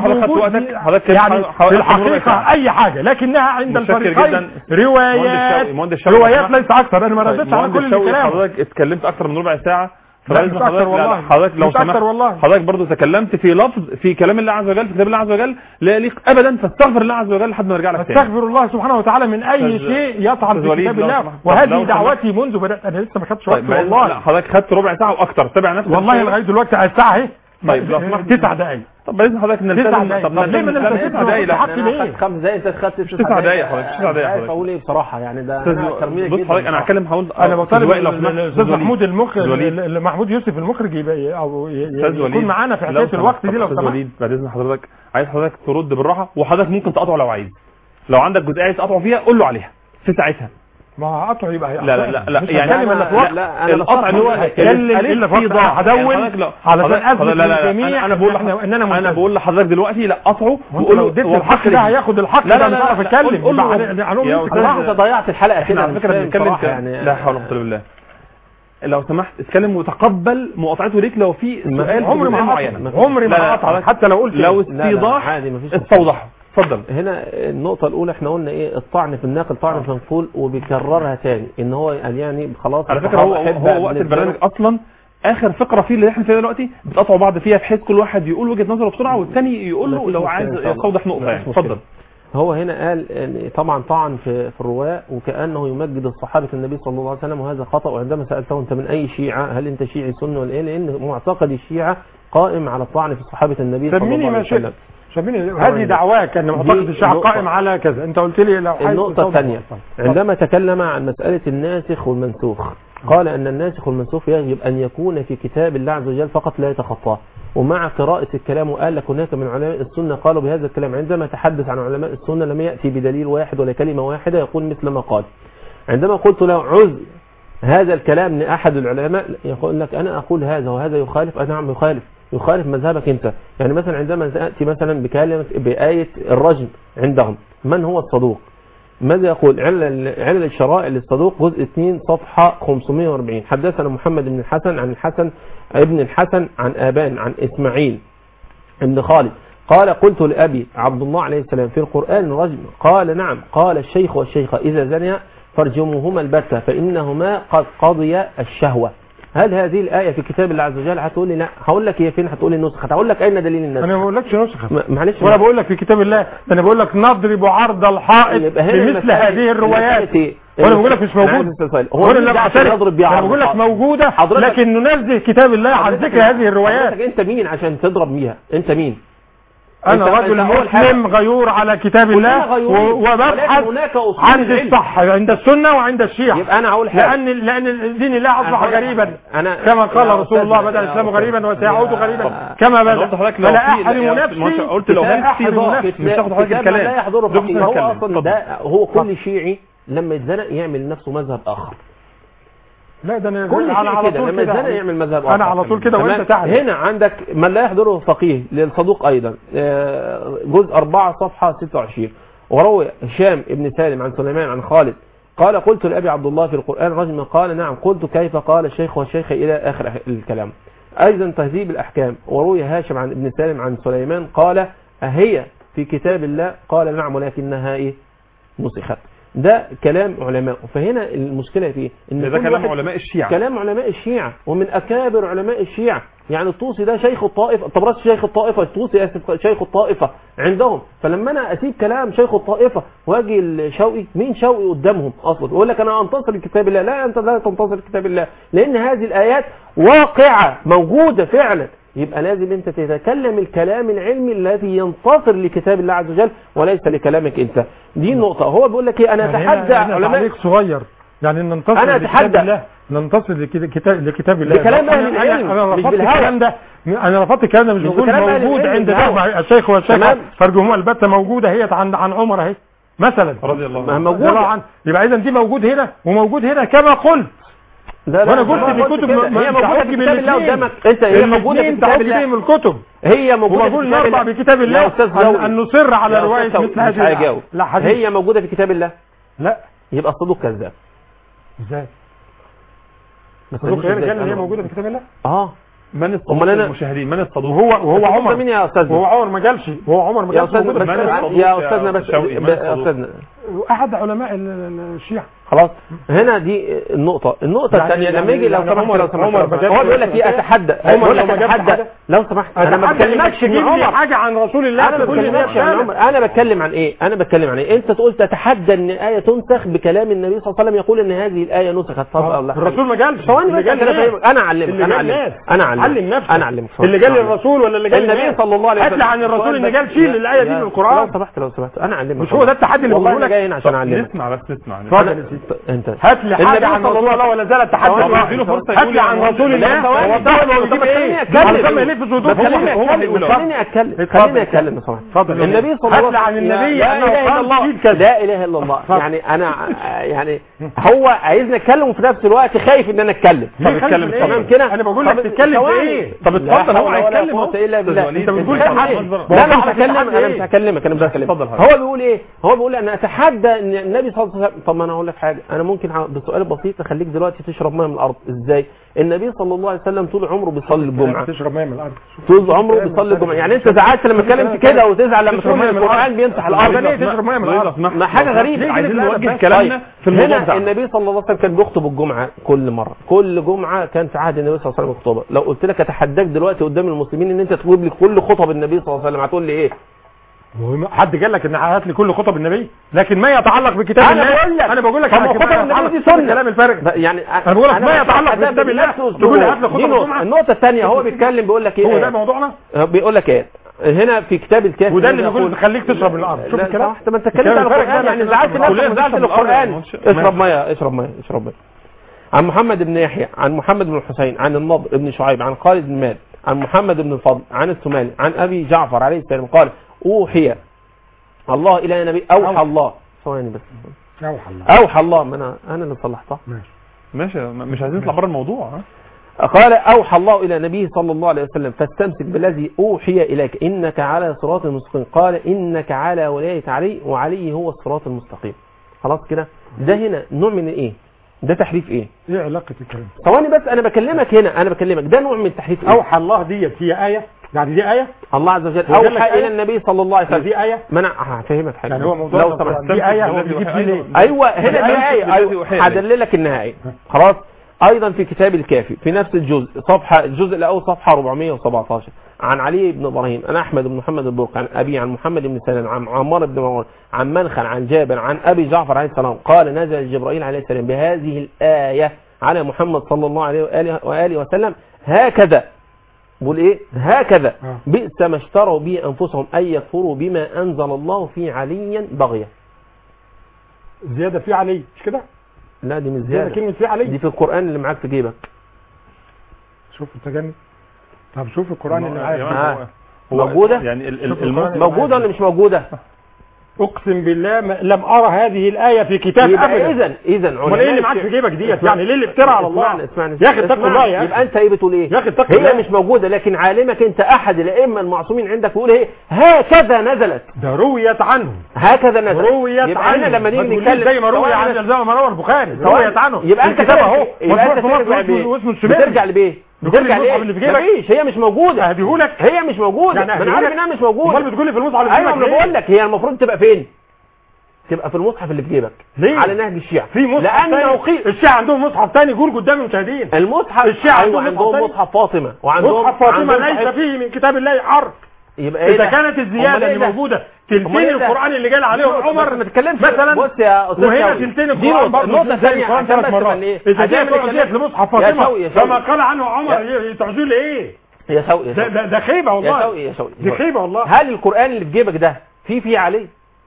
يعني في الحقيقه اي حاجه، لكنها عند الفريقين روايات روايات ليس اكثر. انا ما ردتش على كل الكلام. حضرتك اتكلمت اكثر من ربع ساعه، مش اكثر والله. حضرتك لو سمحت حضرتك برضو تكلمت في لفظ في كلام الله عز وجل في كتاب الله عز وجل لا يليق ابدا، فاستغفر الله عز وجل لحد ما نرجع لك تاني. استغفر الله سبحانه وتعالى من اي شيء يطعن في كتاب الله، وهذه دعوتي منذ بدات. انا لسه ما خدتش وقت والله. حضرتك خدت ربع ساعه واكثر، تابع نفسك والله لغايه دلوقتي على الساعه اهي. طيب لو سمحت تسع دقائق. طب باذن حضرتك نلتزم. طب ليه ما نلتزمش؟ تسع دقائق. حق ليه خمس دقائق انت خدت تسع دقائق حضرتك تسع دقائق حضرتك. اقول ايه بصراحه يعني ده ترميلك جدا. بص حضرتك انا هتكلم هقول انا بطالب الاستاذ محمود المخرج محمود يوسف المخرج يبقى او يكون معانا في حكايه الوقت دي لو سمحت. بعد اذن حضرتك عايز حضرتك ترد بالراحه، وحضرتك ممكن تقاطعه لو عايز، لو عندك جزئيه عايز تقاطعه فيها قول له عليها في ساعتها. ما قطع يبقى لا لا لا, لا يعني أنا لا, لا انا القطع اللي هو هتكلم الا في ضاع هدول علشان اثبت للجميع. انا بقول ان انا انا بقول لحضرتك دلوقتي لا قطعه وقول له اديت الحق ده هياخد الحق ده مش هعرف اتكلم. انت ضيعت الحلقه كده على فكره بنتكلم يعني. لا حول ولا قوه الا بالله. لو سمحت اتكلم وتقبل مقاطعته ليك لو في سؤال عمري ما معين عمري ما قطع حتى لو قلت لو استيضاح استوضح. اتفضل. هنا النقطة الأولى احنا قلنا ايه الطعن في الناقل طعن في المنقول، وبيكررها تاني ان هو يعني خلاص. على فكرة هو هو وقت البرنامج اصلا اخر فقرة فيه اللي احنا فيها دلوقتي بتقطعوا بعض فيها بحيث كل واحد يقول وجهة نظره بسرعة والثاني يقول له لو عايز يستوضح نقطة يعني. اتفضل. هو هنا قال يعني طبعا طعن في في الرواة وكأنه يمجد الصحابة النبي صلى الله عليه وسلم، وهذا خطأ. وعندما سألته أنت من أي شيعة، هل أنت شيعي سني ولا إيه؟ لأن معتقد الشيعة قائم على الطعن في صحابة النبي صلى الله عليه وسلم. سميني هذه دعواك أن معتقد الشيعة قائم على كذا. أنت قلت لي لو النقطة الثانية عندما تكلم عن مسألة الناسخ والمنسوخ، قال أن الناسخ والمنسوخ يجب أن يكون في كتاب الله عز وجل فقط لا يتخطاه. ومع قراءة الكلام وقال لك هناك من علماء السنة قالوا بهذا الكلام. عندما تحدث عن علماء السنة لم يأتي بدليل واحد ولا كلمة واحدة يقول مثل ما قال. عندما قلت له عز هذا الكلام لأحد العلماء يقول لك أنا أقول هذا وهذا يخالف. أنا نعم يخالف يخالف مذهبك أنت. يعني مثلا عندما تأتي مثلا بكلمة بآية الرجم عندهم، من هو الصدوق؟ ماذا يقول؟ علل علل الشرائع للصدوق جزء اثنين صفحة خمسمائة وأربعين. حدثنا محمد بن الحسن عن الحسن ابن الحسن عن آبان عن إسماعيل ابن خالد قال قلت لأبي عبد الله عليه السلام في القرآن رجم؟ قال نعم. قال الشيخ والشيخة إذا زنيا فارجموهما البتة فإنهما قد قضي الشهوة. هل هذه الآية في كتاب الله عز وجل؟ هتقول لي لا. هقول لك هي فين؟ هتقول لي النسخة. هقول لك أين دليل النسخة؟ أنا ما بقولكش نسخة، معلش ولا بقول لك في كتاب الله، أنا بقول لك نضرب عرض الحائط بمثل هذه الروايات. وانا بقول لك مش موجود. هو اللي يضرب بيها؟ انا بقول لك موجوده لكن ننزه كتاب الله عن ذكر هذه الروايات. انت مين عشان تضرب بيها؟ انت مين؟ انا رجل مسلم غيور على كتاب الله وببحث عند الصح عند السنه وعند الشيعة. يبقى انا هقول حاجه لان لان دين الله اصبح غريبا كما قال رسول الله بدا الاسلام غريبا وسيعود غريبا كما بدا. فلا احرم نفسي. قلت لو في ضغط مش تاخد حضرتك الكلام. لا يحضره فقيه. هو اصلا ده هو كل شيعي لما يتزنق يعمل لنفسه مذهب اخر. لا ده انا كل على شيء كده طول لما يتزنق يعمل مذهب انا على طول كده وانت تعرف. هنا عندك من لا يحضره فقيه للصدوق ايضا جزء أربعة صفحه ستة وعشرين. وروي هشام ابن سالم عن سليمان عن خالد قال قلت لأبي عبد الله في القرآن رجم؟ قال نعم. قلت كيف؟ قال الشيخ والشيخة إلى آخر الكلام. أيضا تهذيب الأحكام وروي هاشم عن ابن سالم عن سليمان قال أهي في كتاب الله؟ قال نعم ولكنها إيه؟ نسخت. ده كلام علماء. فهنا المشكلة فيه ان ده كلام علماء الشيعة، كلام علماء الشيعة ومن أكابر علماء الشيعة. يعني الطوسي ده شيخ الطائفة، الطبرسي شيخ الطائفة، الطوسي شيخ الطائفة عندهم. فلما انا اسيب كلام شيخ الطائفة واجي الشوقي، مين شوقي قدامهم اصلا؟ يقول لك انا انتصر لكتاب الله. لا، انت لا تنتصر لكتاب الله، لان هذه الايات واقعة موجودة فعلا. يبقى لازم انت تتكلم الكلام العلمي الذي ينتصر لكتاب الله عز وجل وليس لكلامك انت. دي النقطة. هو بيقول لك ايه؟ انا اتحدى يعني علماء صغير يعني ننتصر انا اتحدى الله، ننتصر لكتاب لكتاب الله بكلام اهل العلم. انا رفضت الكلام ده، انا رفضت الكلام ده. مش بقول موجود عند الشيخ والشيخة فرجهما البتة موجودة هي عن عن عمر اهي مثلا رضي الله عنه موجودة. يبقى اذا دي موجود هنا وموجود هنا كما قلت. لا لا وانا قلت في كتب هي موجوده في كتاب الله قدامك انت. هي موجوده في كتاب الله من الكتب. هي موجوده في كتاب الله بكتاب الله ان نصر على روايه مثل هذه. لا هي موجوده في كتاب الله. لا يبقى الصدوق كذاب. ازاي؟ الصدوق هي موجوده في كتاب الله. اه من الصدوق المشاهدين؟ من الصدوق؟ وهو وهو عمر. مين يا استاذنا؟ وهو عمر ما جالش. وهو عمر ما جالش. يا استاذنا بس استاذنا احد علماء الشيعة. خلاص هنا دي النقطة. النقطة يعني الثانية يعني لما يجي لو يعني سمحت لو سمحت هو بيقول لك ايه؟ اتحدى بيقول لك اتحدى لو سمحت. انا ما بكلمكش من عمر حاجة عن رسول الله. انا بكلمكش عن عمر. انا بتكلم عن ايه؟ انا بتكلم عن ايه؟ انت تقول تتحدى ان آية تنسخ بكلام النبي صلى الله عليه وسلم يقول ان هذه الآية نسخت. طب الله الرسول ما جالش. ثواني بس انا اعلمك. انا اعلمك انا اعلمك انا اعلمك اللي جال الرسول ولا اللي جال النبي صلى الله عليه وسلم. هات لي عن الرسول ان جال شيل الآية دي من القرآن. لو سمحت لو سمحت انا اعلمك. مش هو ده التحدي اللي بقوله لك؟ جاي هنا عشان اعلمك. اسمع بس اسمع. انت هات لي حاجه عن رسول الله ولا زال التحدي. هات لي عن رسول الله ووضح له يجيب ايه. خليني يلف في وجوده. خليني اتكلم خليني اتكلم صح. اتفضل. النبي صلى الله عليه وسلم. هات لي عن النبي لا اله الا الله. لا اله الا الله. يعني انا يعني هو عايزني اتكلم وفي نفس الوقت خايف ان انا اتكلم. طب اتكلم تمام كده. انا بقول لك تتكلم في ايه؟ طب اتفضل. هو هيتكلم اهو. انت بتقول تحدي. لا انا مش هتكلم. انا مش هكلمك. انا مش هكلمك. هو بيقول ايه؟ هو بيقول انا اتحدى ان النبي صلى الله عليه وسلم. طب ما انا هقول لك حاجه. انا ممكن بسؤال بسيط اخليك دلوقتي تشرب ميه من الارض. ازاي؟ النبي صلى الله عليه وسلم طول عمره بيصلي الجمعه. تشرب ميه من الارض طول عمره بيصلي الجمعه. يعني انت زعلت لما اتكلمت كده وتزعل لما تقول القران بيمسح الارض؟ ليه تشرب ميه من الارض؟ ما حاجه غريبه. عايزين نوجه كلامنا في الموضوع ده. النبي صلى الله عليه وسلم كان بيخطب الجمعه كل مره. كل جمعه كان في عهد النبي صلى الله عليه وسلم خطبه. لو قلت لك اتحداك دلوقتي قدام المسلمين ان انت تجيب لي كل خطب النبي صلى الله عليه وسلم هتقول لي ايه؟ حد قال لك ان هات لي كل خطب النبي؟ لكن ما يتعلق بكتاب الله انا بقول لك انا خطب النبي دي سنه كلام الفارغ يعني انا بقول لك ما يتعلق بكتاب الله تقول لي هات لي خطب الجمعه. النقطه الثانيه هو بيتكلم بيقول لك ايه؟ هو ده موضوعنا. بيقول لك ايه هنا في كتاب الكافي وده اللي بيقول خليك تشرب الارض. شوف الكلام طب انت اتكلمت عن القران يعني زعلت نفسك وزعلت القران. اشرب ميه اشرب ميه اشرب ميه. عن محمد بن يحيى عن محمد بن الحسين عن النضر بن شعيب عن خالد بن مالك عن محمد بن الفضل عن السمالي عن ابي جعفر عليه السلام قال اوحي الله الى نبي اوحى الله ثواني بس اوحى الله اوحى الله ما انا انا اللي صلحتها. ماشي ماشي مش عايزين نطلع بره الموضوع. قال اوحى الله الى نبيه صلى الله عليه وسلم فاستمسك بالذي اوحي اليك انك على صراط مستقيم. قال انك على ولايه علي وعلي هو الصراط المستقيم. خلاص كده ده هنا نوع من ايه؟ ده تحريف ايه؟ ايه علاقه الكلام؟ ثواني بس انا بكلمك هنا انا بكلمك ده نوع من تحريف ايه؟ اوحى الله ديت هي ايه يعني دي ايه؟ الله عز وجل اوحى الى النبي صلى الله عليه وسلم دي ايه؟ ما انا هفهمك حاجه يعني هو موضوع لو سمحت دي ايه هو بيجيب دي ليه؟ ايوه هنا دي ايه ايوه هدللك النهايه خلاص. ايضا في كتاب الكافي في نفس الجزء صفحه الجزء الاول صفحه أربعمائة وسبعة عشر عن علي بن ابراهيم عن احمد بن محمد البرقي عن ابي عن محمد بن سلام عن عمار بن مروان عن منخل عن جابر عن ابي جعفر عليه السلام قال نزل جبرائيل عليه السلام بهذه الايه على محمد صلى الله عليه واله واله وسلم هكذا بقول ايه هكذا بئس ما اشتروا به انفسهم ان يكفروا بما انزل الله في علي بغيا. زياده في علي مش كده؟ لا دي مش زياده كلمه في علي دي في القران اللي معاك في جيبك. شوف انت جنن. طب شوف القران اللي معاك آه. موجوده يعني موجوده ولا مش موجوده؟ اقسم بالله لم ارى هذه الايه في كتاب ابدا. اذا اذا امال ايه اللي معاك في جيبك ديت؟ يعني ليه اللي افترى على الله؟ اسمعني اسمعني يا اخي اتق الله يا اخي. يبقى انت ايه بتقول ايه؟ يا اخي اتق هي الله. مش موجوده لكن عالمك انت احد الائمه المعصومين عندك بيقول ايه هكذا نزلت. ده رويت عنه هكذا نزلت رويت عنه. لما نيجي نتكلم زي ما روي عن زي ما روى البخاري رويت عنه. يبقى انت كده اهو يبقى انت بترجع لبيه بترجع ليه؟ مفيش هي مش موجوده. هديهولك هي مش موجوده يعني ما انا عارف انها مش موجوده. امال بتقول لي في المصحف اللي في جيبك؟ ايوه انا بقول لك هي المفروض تبقى فين؟ تبقى في المصحف اللي في جيبك. ليه؟ على نهج الشيعة في مصحف لانه قي... الشيعة عندهم مصحف ثاني يقول قدام المشاهدين. المصحف الشيعة عندهم, عندهم مصحف فاطمه وعندهم مصحف فاطمه ليس فيه من كتاب الله حرف. يبقى ايه اذا كانت الزياده اللي موجوده تلتين القران اللي جال عليهم عمر ما تتكلمش مثلا بص يا استاذ وهنا تلتين القران برضه النقطه الثانيه القران ثلاث مرات اذا جاءت لمصحف فاطمه فما قال عنه عمر تعزوا لي ايه يا شوقي ده ده خيبه والله يا شوقي يا شوقي دي خيبه والله. هل القران اللي في جيبك ده في فيه عليه؟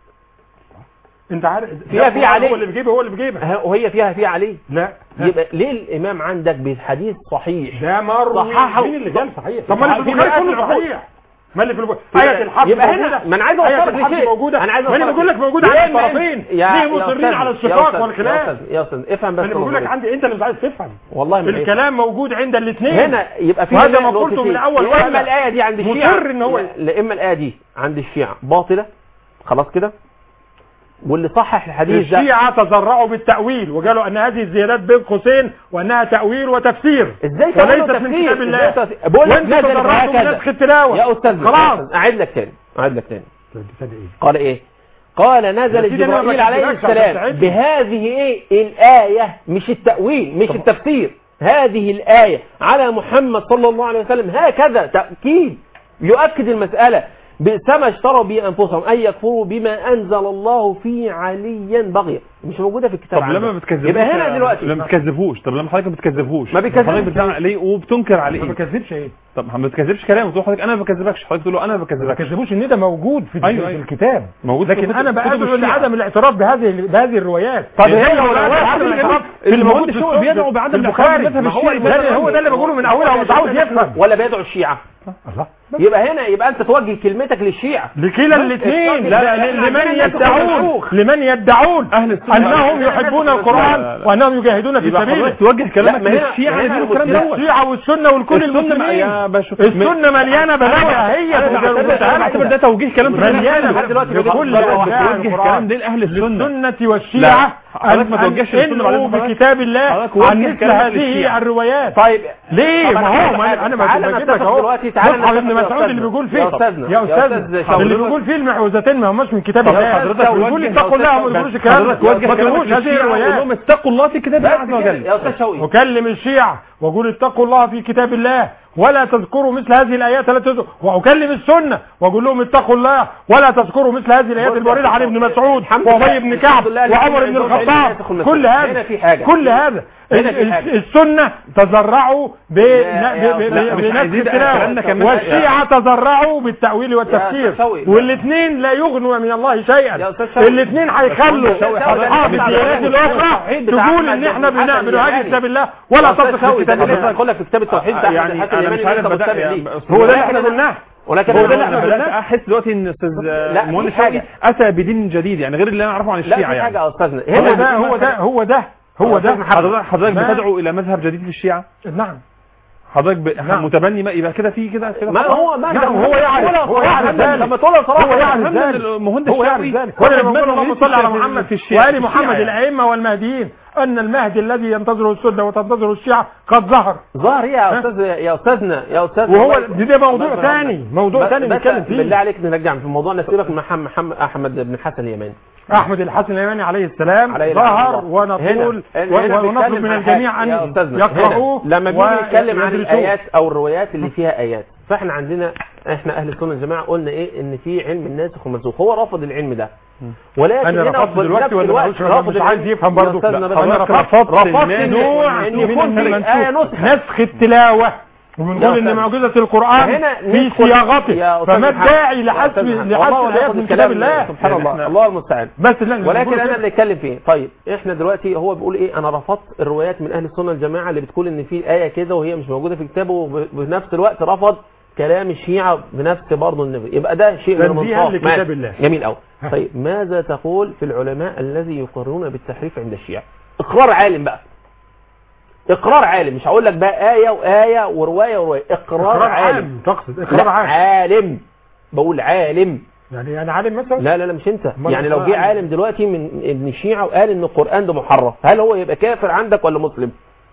انت عارف فيها في عليه هو اللي بيجيبه هو اللي بيجيبه وهي فيها في عليه. لا يبقى ليه الامام عندك بالحديث صحيح ده مروي صححه مين اللي قال صحيح؟ طب ما اللي في البخاري كله صحيح. ما اللي في البخاري ايه الحق يبقى هنا ما انا عايز اوصلك لشيء موجوده. انا عايز انا بقول لك موجوده على الطرفين ليه مصرين على الشقاق والخلاف؟ يا استاذ افهم بس انا بقول لك عندي انت اللي مش عايز تفهم والله الكلام موجود عند الاثنين هنا يبقى في هذا ما قلته من اول وهله. اما الايه دي عند الشيعة مصر ان هو لا اما الايه دي عند الشيعة باطله خلاص كده واللي صحح الحديث ده الشيعة تزرعوا بالتأويل وقالوا ان هذه الزيادات بين قوسين وانها تأويل وتفسير ازاي وليست من كتاب الله. بقول لك نزل بنسخ التلاوة يا استاذ خلاص اعيد لك تاني اعيد لك تاني قال ايه؟ قال نزل جبرائيل عليه السلام بهذه ايه الآية مش التأويل مش التفسير هذه الآية على محمد صلى الله عليه وسلم هكذا تأكيد يؤكد المسألة بئس ما اشتروا به انفسهم ان يكفروا بما انزل الله في عليا بغيا مش موجوده في الكتاب. طب لما بتكذبوش يبقى هنا دلوقتي لما بتكذبوش طب لما حضرتك ما بتكذبوش ما بيكذبش حضرتك بتعمل عليه وبتنكر عليه ما بكذبش ايه؟ طب ما بتكذبش كلام وتقول حضرتك انا ما بكذبكش حضرتك تقول له انا ما بكذبكش ما بكذبوش ان ده موجود في, أيوة في الكتاب موجود لكن انا بدعو لعدم الاعتراف بهذه بهذه الروايات. طب هي عدم الاعتراف اللي موجود في بيدعو بعدم الاعتراف ما هو هو ده اللي بقوله من اولها ومش عاوز يفهم ولا بيدعو الشيعة. الله يبقى هنا يبقى انت توجه كلمتك للشيعة لكلا الاثنين لمن يدعون لمن يدعون انهم يحبون القرآن وانهم يجاهدون في سبيله. توجه كلامك للشيعة الشيعة والسنة والكل المسلمين. السنة مليانة بلاوي هي بعتبر ده توجيه كلام مليانة دلوقتي بكل توجه كلام ده لاهل السنة السنة والشيعة حضرتك ما توجهش السنة بكتاب الله عن مثل هذه الروايات. طيب ليه ما هو انا ما بجيبك اهو مصحف ابن مسعود اللي بيقول فيه يا استاذ اللي بيقول فيه المعوذتين ما هماش من كتاب الله. حضرتك بيقول اتقوا الله وما تقولوش الكلام ده ما تقولوش هذه الروايات. اتقوا الله في كتاب الله عز وجل. يا استاذ شوقي وكلم الشيعة واقول اتقوا الله في كتاب الله ولا تذكروا مثل هذه الايات التي واكلم السنه واقول لهم اتقوا الله ولا تذكروا مثل هذه الايات الوارده عن ابن مسعود وابي بن كعب وعمر بن الخطاب. كل هذا كل هذا السنه تزرعوا بنفس التلاوه والشيعه تزرعوا بالتاويل والتفسير، والاثنين لا يغنوا من الله شيئا. الاثنين هيخلوا اصحاب الديانات الاخرى تقول ان احنا بنهاجم كتاب الله ولا تصدق في كتاب الله. اقول لك في كتاب التوحيد يعني انا مش عارف هو ده اللي احنا قلناه. ولكن هو ده اللي احنا بدأت احس دلوقتي ان استاذ مهندس شوقي اتى بدين جديد، يعني غير اللي انا اعرفه عن الشيعه. يعني حاجه يا استاذنا هو ده هو ده هو ده هو ده حضرتك حضرتك بتدعو الى مذهب جديد في الشيعه؟ نعم. حضرتك ب... نعم. متبني ما يبقى كده في كده كده ما هو ما نعم هو يعرف هو يعرف ذلك. لما تقول صراحه هو يعرف ذلك. المهندس هو يعرف ذلك. ولا اللهم صل على محمد وآل محمد الائمه والمهديين ان المهدي الذي ينتظره السنه وتنتظره الشيعه قد ظهر. ظهر يا استاذ يا استاذنا يا استاذ وهو ده موضوع ثاني موضوع ثاني نتكلم فيه. بالله عليك نرجع في الموضوع نسيبك من محمد احمد بن الحسن اليماني. احمد الحسن اليماني عليه السلام ظهر ونقول ونطلب من الجميع ان يقرأوه. لما بنيجي نتكلم عن الايات او الروايات اللي فيها ايات، فاحنا عندنا احنا اهل السنه الجماعه قلنا ايه؟ ان في علم الناسخ والمنسوخ. هو رفض العلم ده، ولكن انا رفضت دلوقتي ولا مش عايز يفهم برضه. انا رفضت رفضت ان يكون في ايه نسخ التلاوه وبنقول ان معجزه القران في صياغته، فما الداعي لحسب لحسب الايات من كتاب الله؟ سبحان الله الله المستعان. بس ولكن انا اللي اتكلم فيه. طيب احنا دلوقتي هو بيقول ايه؟ انا رفضت الروايات من اهل السنه الجماعه اللي بتقول ان في ايه كده وهي مش موجوده في كتابه، وبنفس الوقت رفض كلام الشيعه بنفس برضه النبي. يبقى ده شيء من المنطق لكتاب الله. جميل قوي. طيب ماذا تقول في العلماء الذي يقررون بالتحريف عند الشيعه؟ اقرار عالم بقى، اقرار عالم. مش هقول لك بقى ايه وايه وروايه وروايه، اقرار, إقرار عالم. عالم تقصد اقرار عالم. عالم بقول عالم يعني يعني عالم مثلا؟ لا لا لا مش انت. يعني لو جه عالم دلوقتي من ابن الشيعه وقال ان القران ده محرف، هل هو يبقى كافر عندك ولا مسلم؟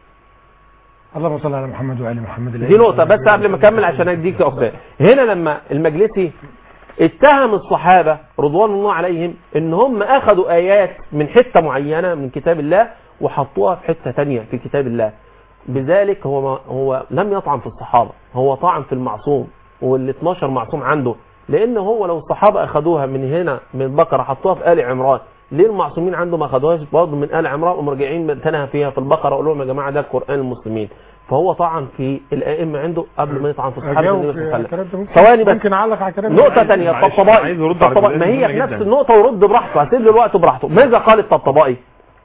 اللهم صل على محمد وآل محمد. دي نقطه بس قبل ما اكمل عشان اديك اخبار. هنا لما المجلسي اتهم الصحابه رضوان الله عليهم ان هم اخذوا ايات من حته معينه من كتاب الله وحطوها في حته ثانيه في كتاب الله، بذلك هو ما هو لم يطعن في الصحابه، هو طعن في المعصوم وال اثناشر معصوم عنده. لان هو لو الصحابه اخذوها من هنا من البقره حطوها في ال عمران، ليه المعصومين عنده ما اخذوهاش برضه من ال عمران ومرجعين تنهى فيها في البقره وقالوا لهم يا جماعه ده القران المسلمين؟ فهو طعن في الائمه عنده قبل ما يطعن في الصحابه النبي صلى الله عليه وسلم. ثواني بس ممكن اعلق على كلام نقطه ثانيه. الطبطبائي ما هي في نفس النقطه ورد براحته، هسيب له الوقت براحته. ماذا قال الطبطبائي؟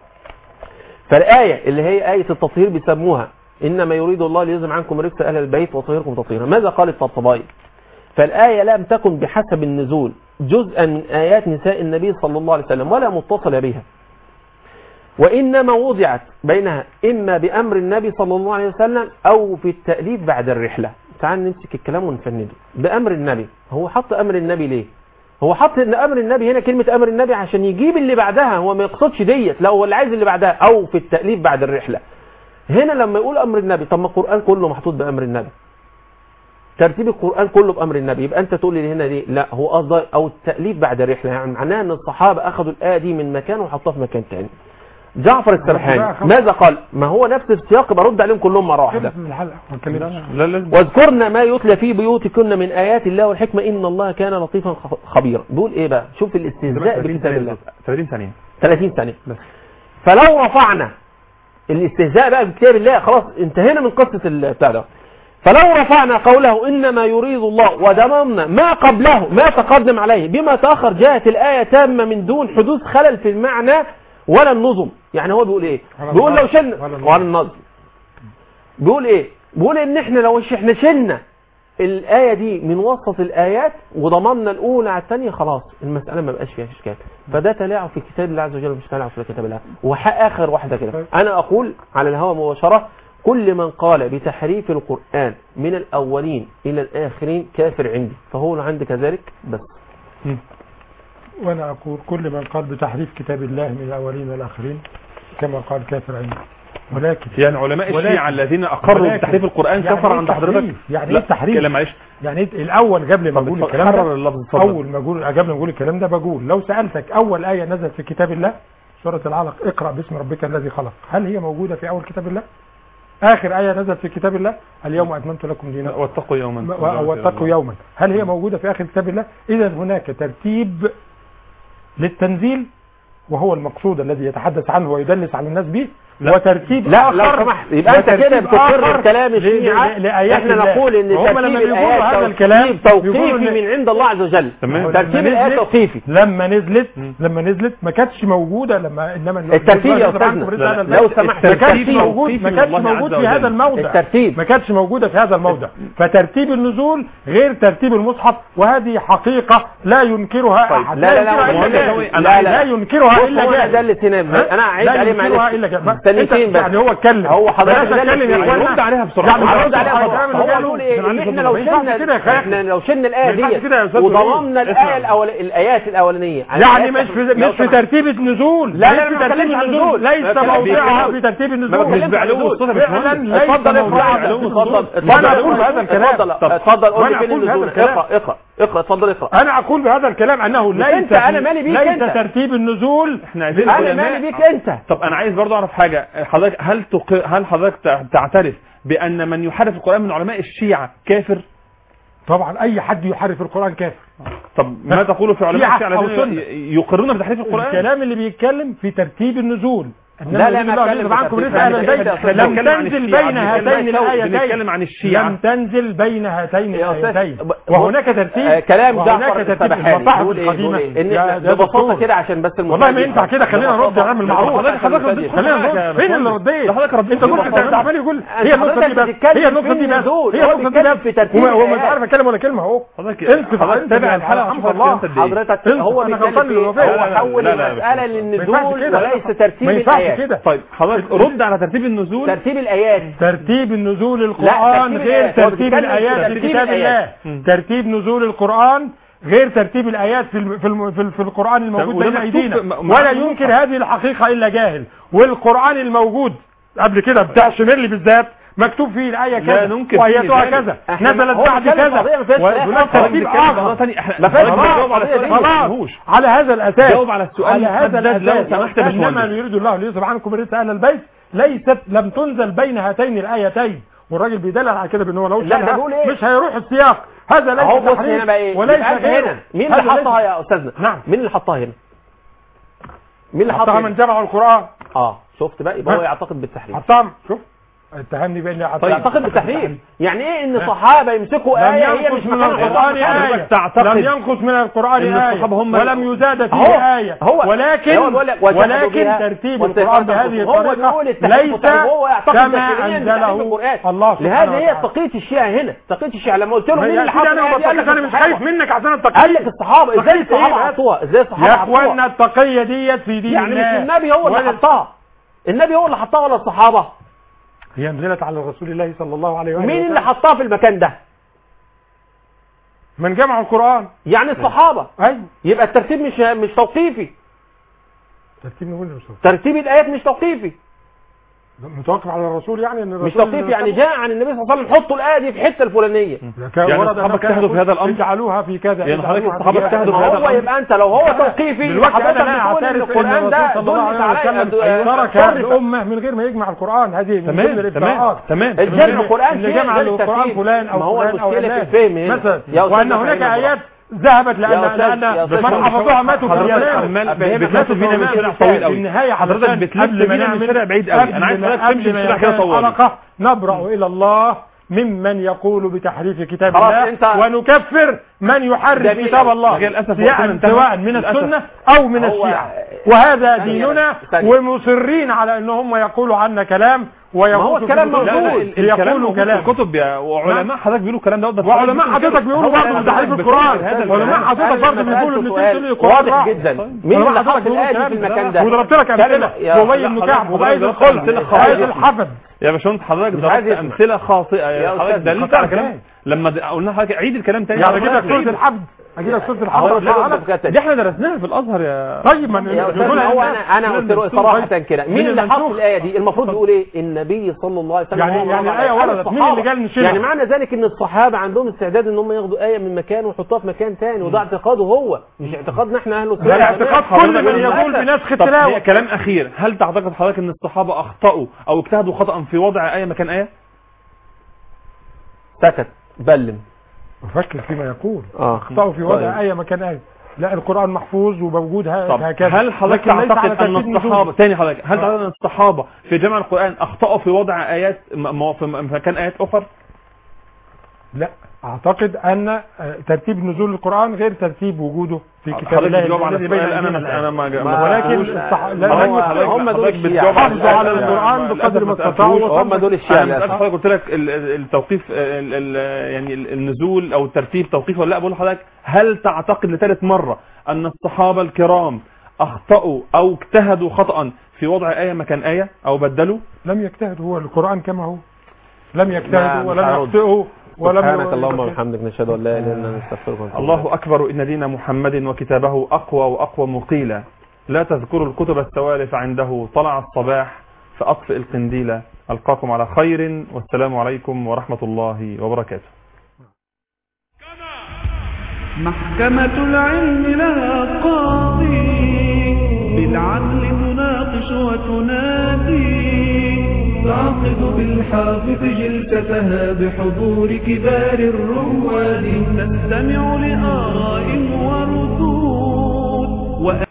فالآية اللي هي آية التطهير بيسموها إنما يريد الله ليذهب عنكم رجس أهل البيت ويطهركم تطهيرا. ماذا قال الطبطبائي؟ فالآية لم تكن بحسب النزول جزءا من آيات نساء النبي صلى الله عليه وسلم ولا متصلة بها، وإنما وضعت بينها إما بأمر النبي صلى الله عليه وسلم أو في التأليف بعد الرحلة. تعال نمسك الكلام ونفنده. بأمر النبي، هو حط أمر النبي ليه؟ هو حط ان امر النبي هنا كلمه امر النبي عشان يجيب اللي بعدها، هو ما يقصدش ديت، لا هو اللي عايز اللي بعدها او في التاليف بعد الرحله. هنا لما يقول امر النبي، طب ما القران كله محطوط بامر النبي، ترتيب القران كله بامر النبي، يبقى انت تقول لي هنا دي لا هو قصده او التاليف بعد الرحله، يعني معناه ان الصحابه اخذوا الايه دي من مكان وحطوها في مكان ثاني. جعفر السرحاني ماذا قال؟ ما هو نفس السياق، برد عليهم كلهم مره واحده. واذكرن ما يتلى في بيوتكن من ايات الله والحكمه ان الله كان لطيفا خبيرا. بيقول ايه بقى؟ شوف الاستهزاء بكتاب الله. ثلاثين ثانيه ثلاثين ثانيه. فلو رفعنا الاستهزاء بقى بكتاب الله، خلاص انتهينا من قصه البتاع ده. فلو رفعنا قوله انما يريد الله وضممنا ما قبله ما تقدم عليه بما تاخر، جاءت الايه تامه من دون حدوث خلل في المعنى ولا النظم. يعني هو بيقول ايه؟ بيقول لو شلنا ولا النظم. بيقول ايه؟ بيقول ان احنا لو احنا شلنا الايه دي من وسط الايات وضمننا الاولى على الثانيه، خلاص المساله ما بقاش فيها اشكال. فده تلاعب في كتاب الله عز وجل، مش تلاعب في كتاب الله. واخر واحده كده، انا اقول على الهواء مباشره كل من قال بتحريف القران من الاولين الى الاخرين كافر عندي، فهو عندي كذلك بس. م. وانا اقول كل من قال بتحريف كتاب الله من الاولين والاخرين كما قال كافر عندي. ولكن يعني علماء الشيعة الذين اقروا بتحريف القران يعني كفر عند حضرتك؟ يعني ايه التحريف؟ معلش يعني إيه الاول قبل ما اقول الكلام ده، اول ما اقول قبل ما اقول الكلام ده بقول لو سالتك اول ايه نزلت في كتاب الله سوره العلق اقرا باسم ربك الذي خلق، هل هي موجوده في اول كتاب الله؟ اخر ايه نزلت في كتاب الله اليوم اكملت لكم دينكم واتقوا يوما واتقوا يوما، هل هي موجوده في اخر كتاب الله؟ اذا هناك ترتيب للتنزيل وهو المقصود الذي يتحدث عنه ويدلس على الناس به، وترتيب لا آخر لو سمحت يبقى انت كده بتقر كلام الشيعة. احنا نقول ان ترتيب الايات هذا الكلام توقيفي من عند الله عز وجل. ترتيب الايات توقيفي. لما نزلت لما نزلت ما كانتش موجوده، لما انما الترتيب يا استاذنا لو سمحت ما كانش موجود ما كانش موجود في هذا الموضع. الترتيب ما كانش موجوده في هذا الموضع. فترتيب النزول غير ترتيب المصحف، وهذه حقيقه لا ينكرها احد. لا لا لا لا ينكرها الا جاهل. انا عايز عليه معلش ثانيتين بس. يعني هو اتكلم هو حضرتك اتكلم يا اخوانا رد عليها بسرعه. يعني رد عليها بسرعه. هو بيقول ايه؟ احنا لو شلنا احنا لو شلنا الايه دي وضممنا الايه الاول الايات الاولانيه يعني مش في مش في ترتيب النزول. لا لا ما ترتيب النزول ليس موضوعها في ترتيب النزول. فعلا ليس موضوعها. اتفضل وانا اقول بهذا الكلام. اتفضل قول لي فين النزول. اقرا اقرا اقرا اتفضل اقرا. انا اقول بهذا الكلام انه ليس انت انا مالي بيك انت. ليس ترتيب النزول. احنا عايزين انا مالي بيك انت. طب انا عايز برضه اعرف حاجه. حضرتك هل تق... هل حضرتك تعترف بان من يحرف القران من علماء الشيعة كافر؟ طبعا اي حد يحرف القران كافر. طب ما تقولوا في علماء الشيعة الذين يقرون بتحريف القران؟ الكلام اللي بيتكلم في ترتيب النزول. لا لا ما اتكلم عنكم لسه اهل البيت. لم تنزل بين هاتين الايتين. بنتكلم عن الشيعة. لم تنزل بين هاتين الايتين وهناك ترتيب. كلام جعفر السبحاني بيقول ايه؟ ببساطه كده عشان بس والله ما ينفع كده. خلينا نرد على المعروف. حضرتك خلينا نرد. فين اللي رديت؟ حضرتك رديت. انت كنت عمال يقول هي النقطه دي بس هي النقطه دي بس هي النقطه دي بس في ترتيب. هو مش عارف اتكلم ولا كلمه اهو. انت تابع الحلقه الحمد لله. حضرتك هو بيتكلم هو حول المساله للنزول وليس ترتيب الايات. طيب رد على ترتيب النزول. ترتيب الايات. ترتيب نزول القرآن غير ترتيب الايات في كتاب الله. ترتيب نزول القرآن غير ترتيب الايات في في في, في القرآن الموجود بين ايدينا. ولا ينكر هذه الحقيقة الا جاهل. والقرآن الموجود قبل كده بتاع شميرلي بالذات مكتوب فيه الآية كذا وآياتها كذا نزلت بعد كذا وهناك ترتيب آخر. خلاص على هذا الأساس. جاوب على السؤال. على هذا الأساس. لو سمحت إنما يريد الله ليذهب عنكم الرجس أهل البيت ليست لم تنزل بين هاتين الآيتين. والراجل بيدلل على كده بأنه لو شالها مش هيروح السياق. هذا ليس تحريف وليس غيره. مين اللي حطها يا أستاذنا؟ نعم. مين اللي حطها هنا؟ مين اللي حطها؟ من جمع القرآن. اه شفت بقى يبقى هو يعتقد بالتحريف. حطها شوف اتهمني باني اعتقد بالتحريف. يعني ايه ان صحابه يمسكوا ايه هي مش من القران ايه؟ لم ينقص من القران ايه ولم يزاد فيه ايه. ولكن ولكن ترتيب القران بهذه الطريقه ليس كما انزله الله. لهذا هي تقيه الشيعة هنا. تقيه الشيعة لما قلت لهم مين اللي حط انا قلت لك انا مش خايف منك عشان التقيه. قال لك الصحابه. ازاي الصحابه حطوها؟ ازاي الصحابه حطوها؟ يا اخوانا التقيه ديت في دين يعني مش النبي هو اللي حطها. النبي هو اللي حطها ولا الصحابه؟ هي نزلت على رسول الله صلى الله عليه وسلم. مين اللي حطها في المكان ده؟ من جمع القرآن يعني الصحابة. ايوه يبقى الترتيب مش مش توقيفي. ترتيب نقول مش توقيفي. ترتيب الآيات مش توقيفي. متوقف على الرسول يعني ان الرسول مش توقيفي يعني جاء عن النبي صلى الله عليه وسلم حطوا الآية دي في الحتة الفلانية. يعني الصحابة اجتهدوا في هذا الأمر. جعلوها في كذا. يعني حضرتك الصحابة اجتهدوا في هذا الأمر. هو يبقى أنت لو هو توقيفي حضرتك بتقول ان القرآن ده دلت على ترك الأمة من غير ما يجمع القرآن. هذه من ضمن الابداعات. تمام. الجمع القرآن اللي جمع القرآن فلان او ما هو المشكلة في الفهم مثلا. وان هناك آيات ذهبت لان لان من حفظوها ماتوا في اليمن. بتناسب بينا من شارع طويل قوي. النهايه حضرتك بتلف بينا من شارع بعيد قوي. انا عايز حضرتك تمشي في شارع كده طويل. نبرأ الى الله ممن يقول بتحريف كتاب الله ونكفر من يحرف كتاب الله سواء من السنة او من الشيعة. وهذا ديننا ومصرين على ان هم يقولوا عنا كلام ويقولوا كلام موجود. يقولوا كلام كتب وعلماء حضرتك بيقولوا الكلام ده. وعلماء حضرتك بيقولوا برضه بتحريف القرآن. علماء حضرتك برضه بيقولوا ان القرآن واضح جدا. مين اللي حط الآية في المكان ده؟ وضربت لك امثله وبي بن كعب وبعيد الخلق وعيد الحفظ. يا باشمهندس حضرتك ضربت امثله خاطئه. حضرتك دللت على كلام لما قلنا حضرتك عيد الكلام تاني. يعني كده سوره الحفظ اجي لك سوره الحق دي احنا درسناها في الازهر يا طيب ما هو انا انا قلت له صراحه كده مين اللي حط الايه دي؟ المفروض يقول ايه؟ النبي صلى الله عليه وسلم. يعني يعني الايه وردت، مين اللي قال نشيلها؟ يعني معنى ذلك ان الصحابه عندهم استعداد ان هم ياخدوا ايه من مكان ويحطوها في مكان ثاني، وده اعتقاده هو مش اعتقادنا احنا اهل السنه. ده اعتقاد كل من يقول بنسخ التلاوه. كلام اخير، هل تعتقد حضرتك ان الصحابه اخطاوا او اجتهدوا خطا في وضع ايه مكان ايه؟ سكت بلم بفكر فيما يقول. اه اخطاوا في وضع طيب. ايه مكان ايه؟ لا القران محفوظ وموجود هكذا. هل حضرتك تعتقد ان الصحابه تاني حضرتك هل تعتقد ان الصحابه في جمع القران اخطاوا في وضع ايات في مكان ايات اخرى؟ لا، اعتقد ان ترتيب نزول القران غير ترتيب وجوده في كتاب الله الذي بين انا انا ما ولكن هم دول الشيعة حافظوا على القران بقدر ما استطاعوا. هم دول الشيعة. انا قلت لك التوقيف يعني النزول او الترتيب توقيف ولا لا؟ بقول لحضرتك هل تعتقد لثالث مره ان الصحابه الكرام اخطاوا او اجتهدوا خطا في وضع ايه مكان ايه او بدلوا؟ لم يجتهدوا، هو القران كما هو، لم يجتهدوا ولم يخطئوا. سبحانك اللهم وبحمدك نشهد ان لا اله الا انت نستغفرك ونتوب إليك. الله اكبر، ان دين محمد وكتابه اقوى واقوى مقيلا، لا تذكروا الكتب السوالف عنده طلع الصباح فاطفئ القنديل. القاكم على خير والسلام عليكم ورحمه الله وبركاته. محكمة العلم لها قاضي بالعدل تناقش وتنادي، تعقد بالحافظ جلستها بحضور كبار الرواد، تستمع لآراء وردود.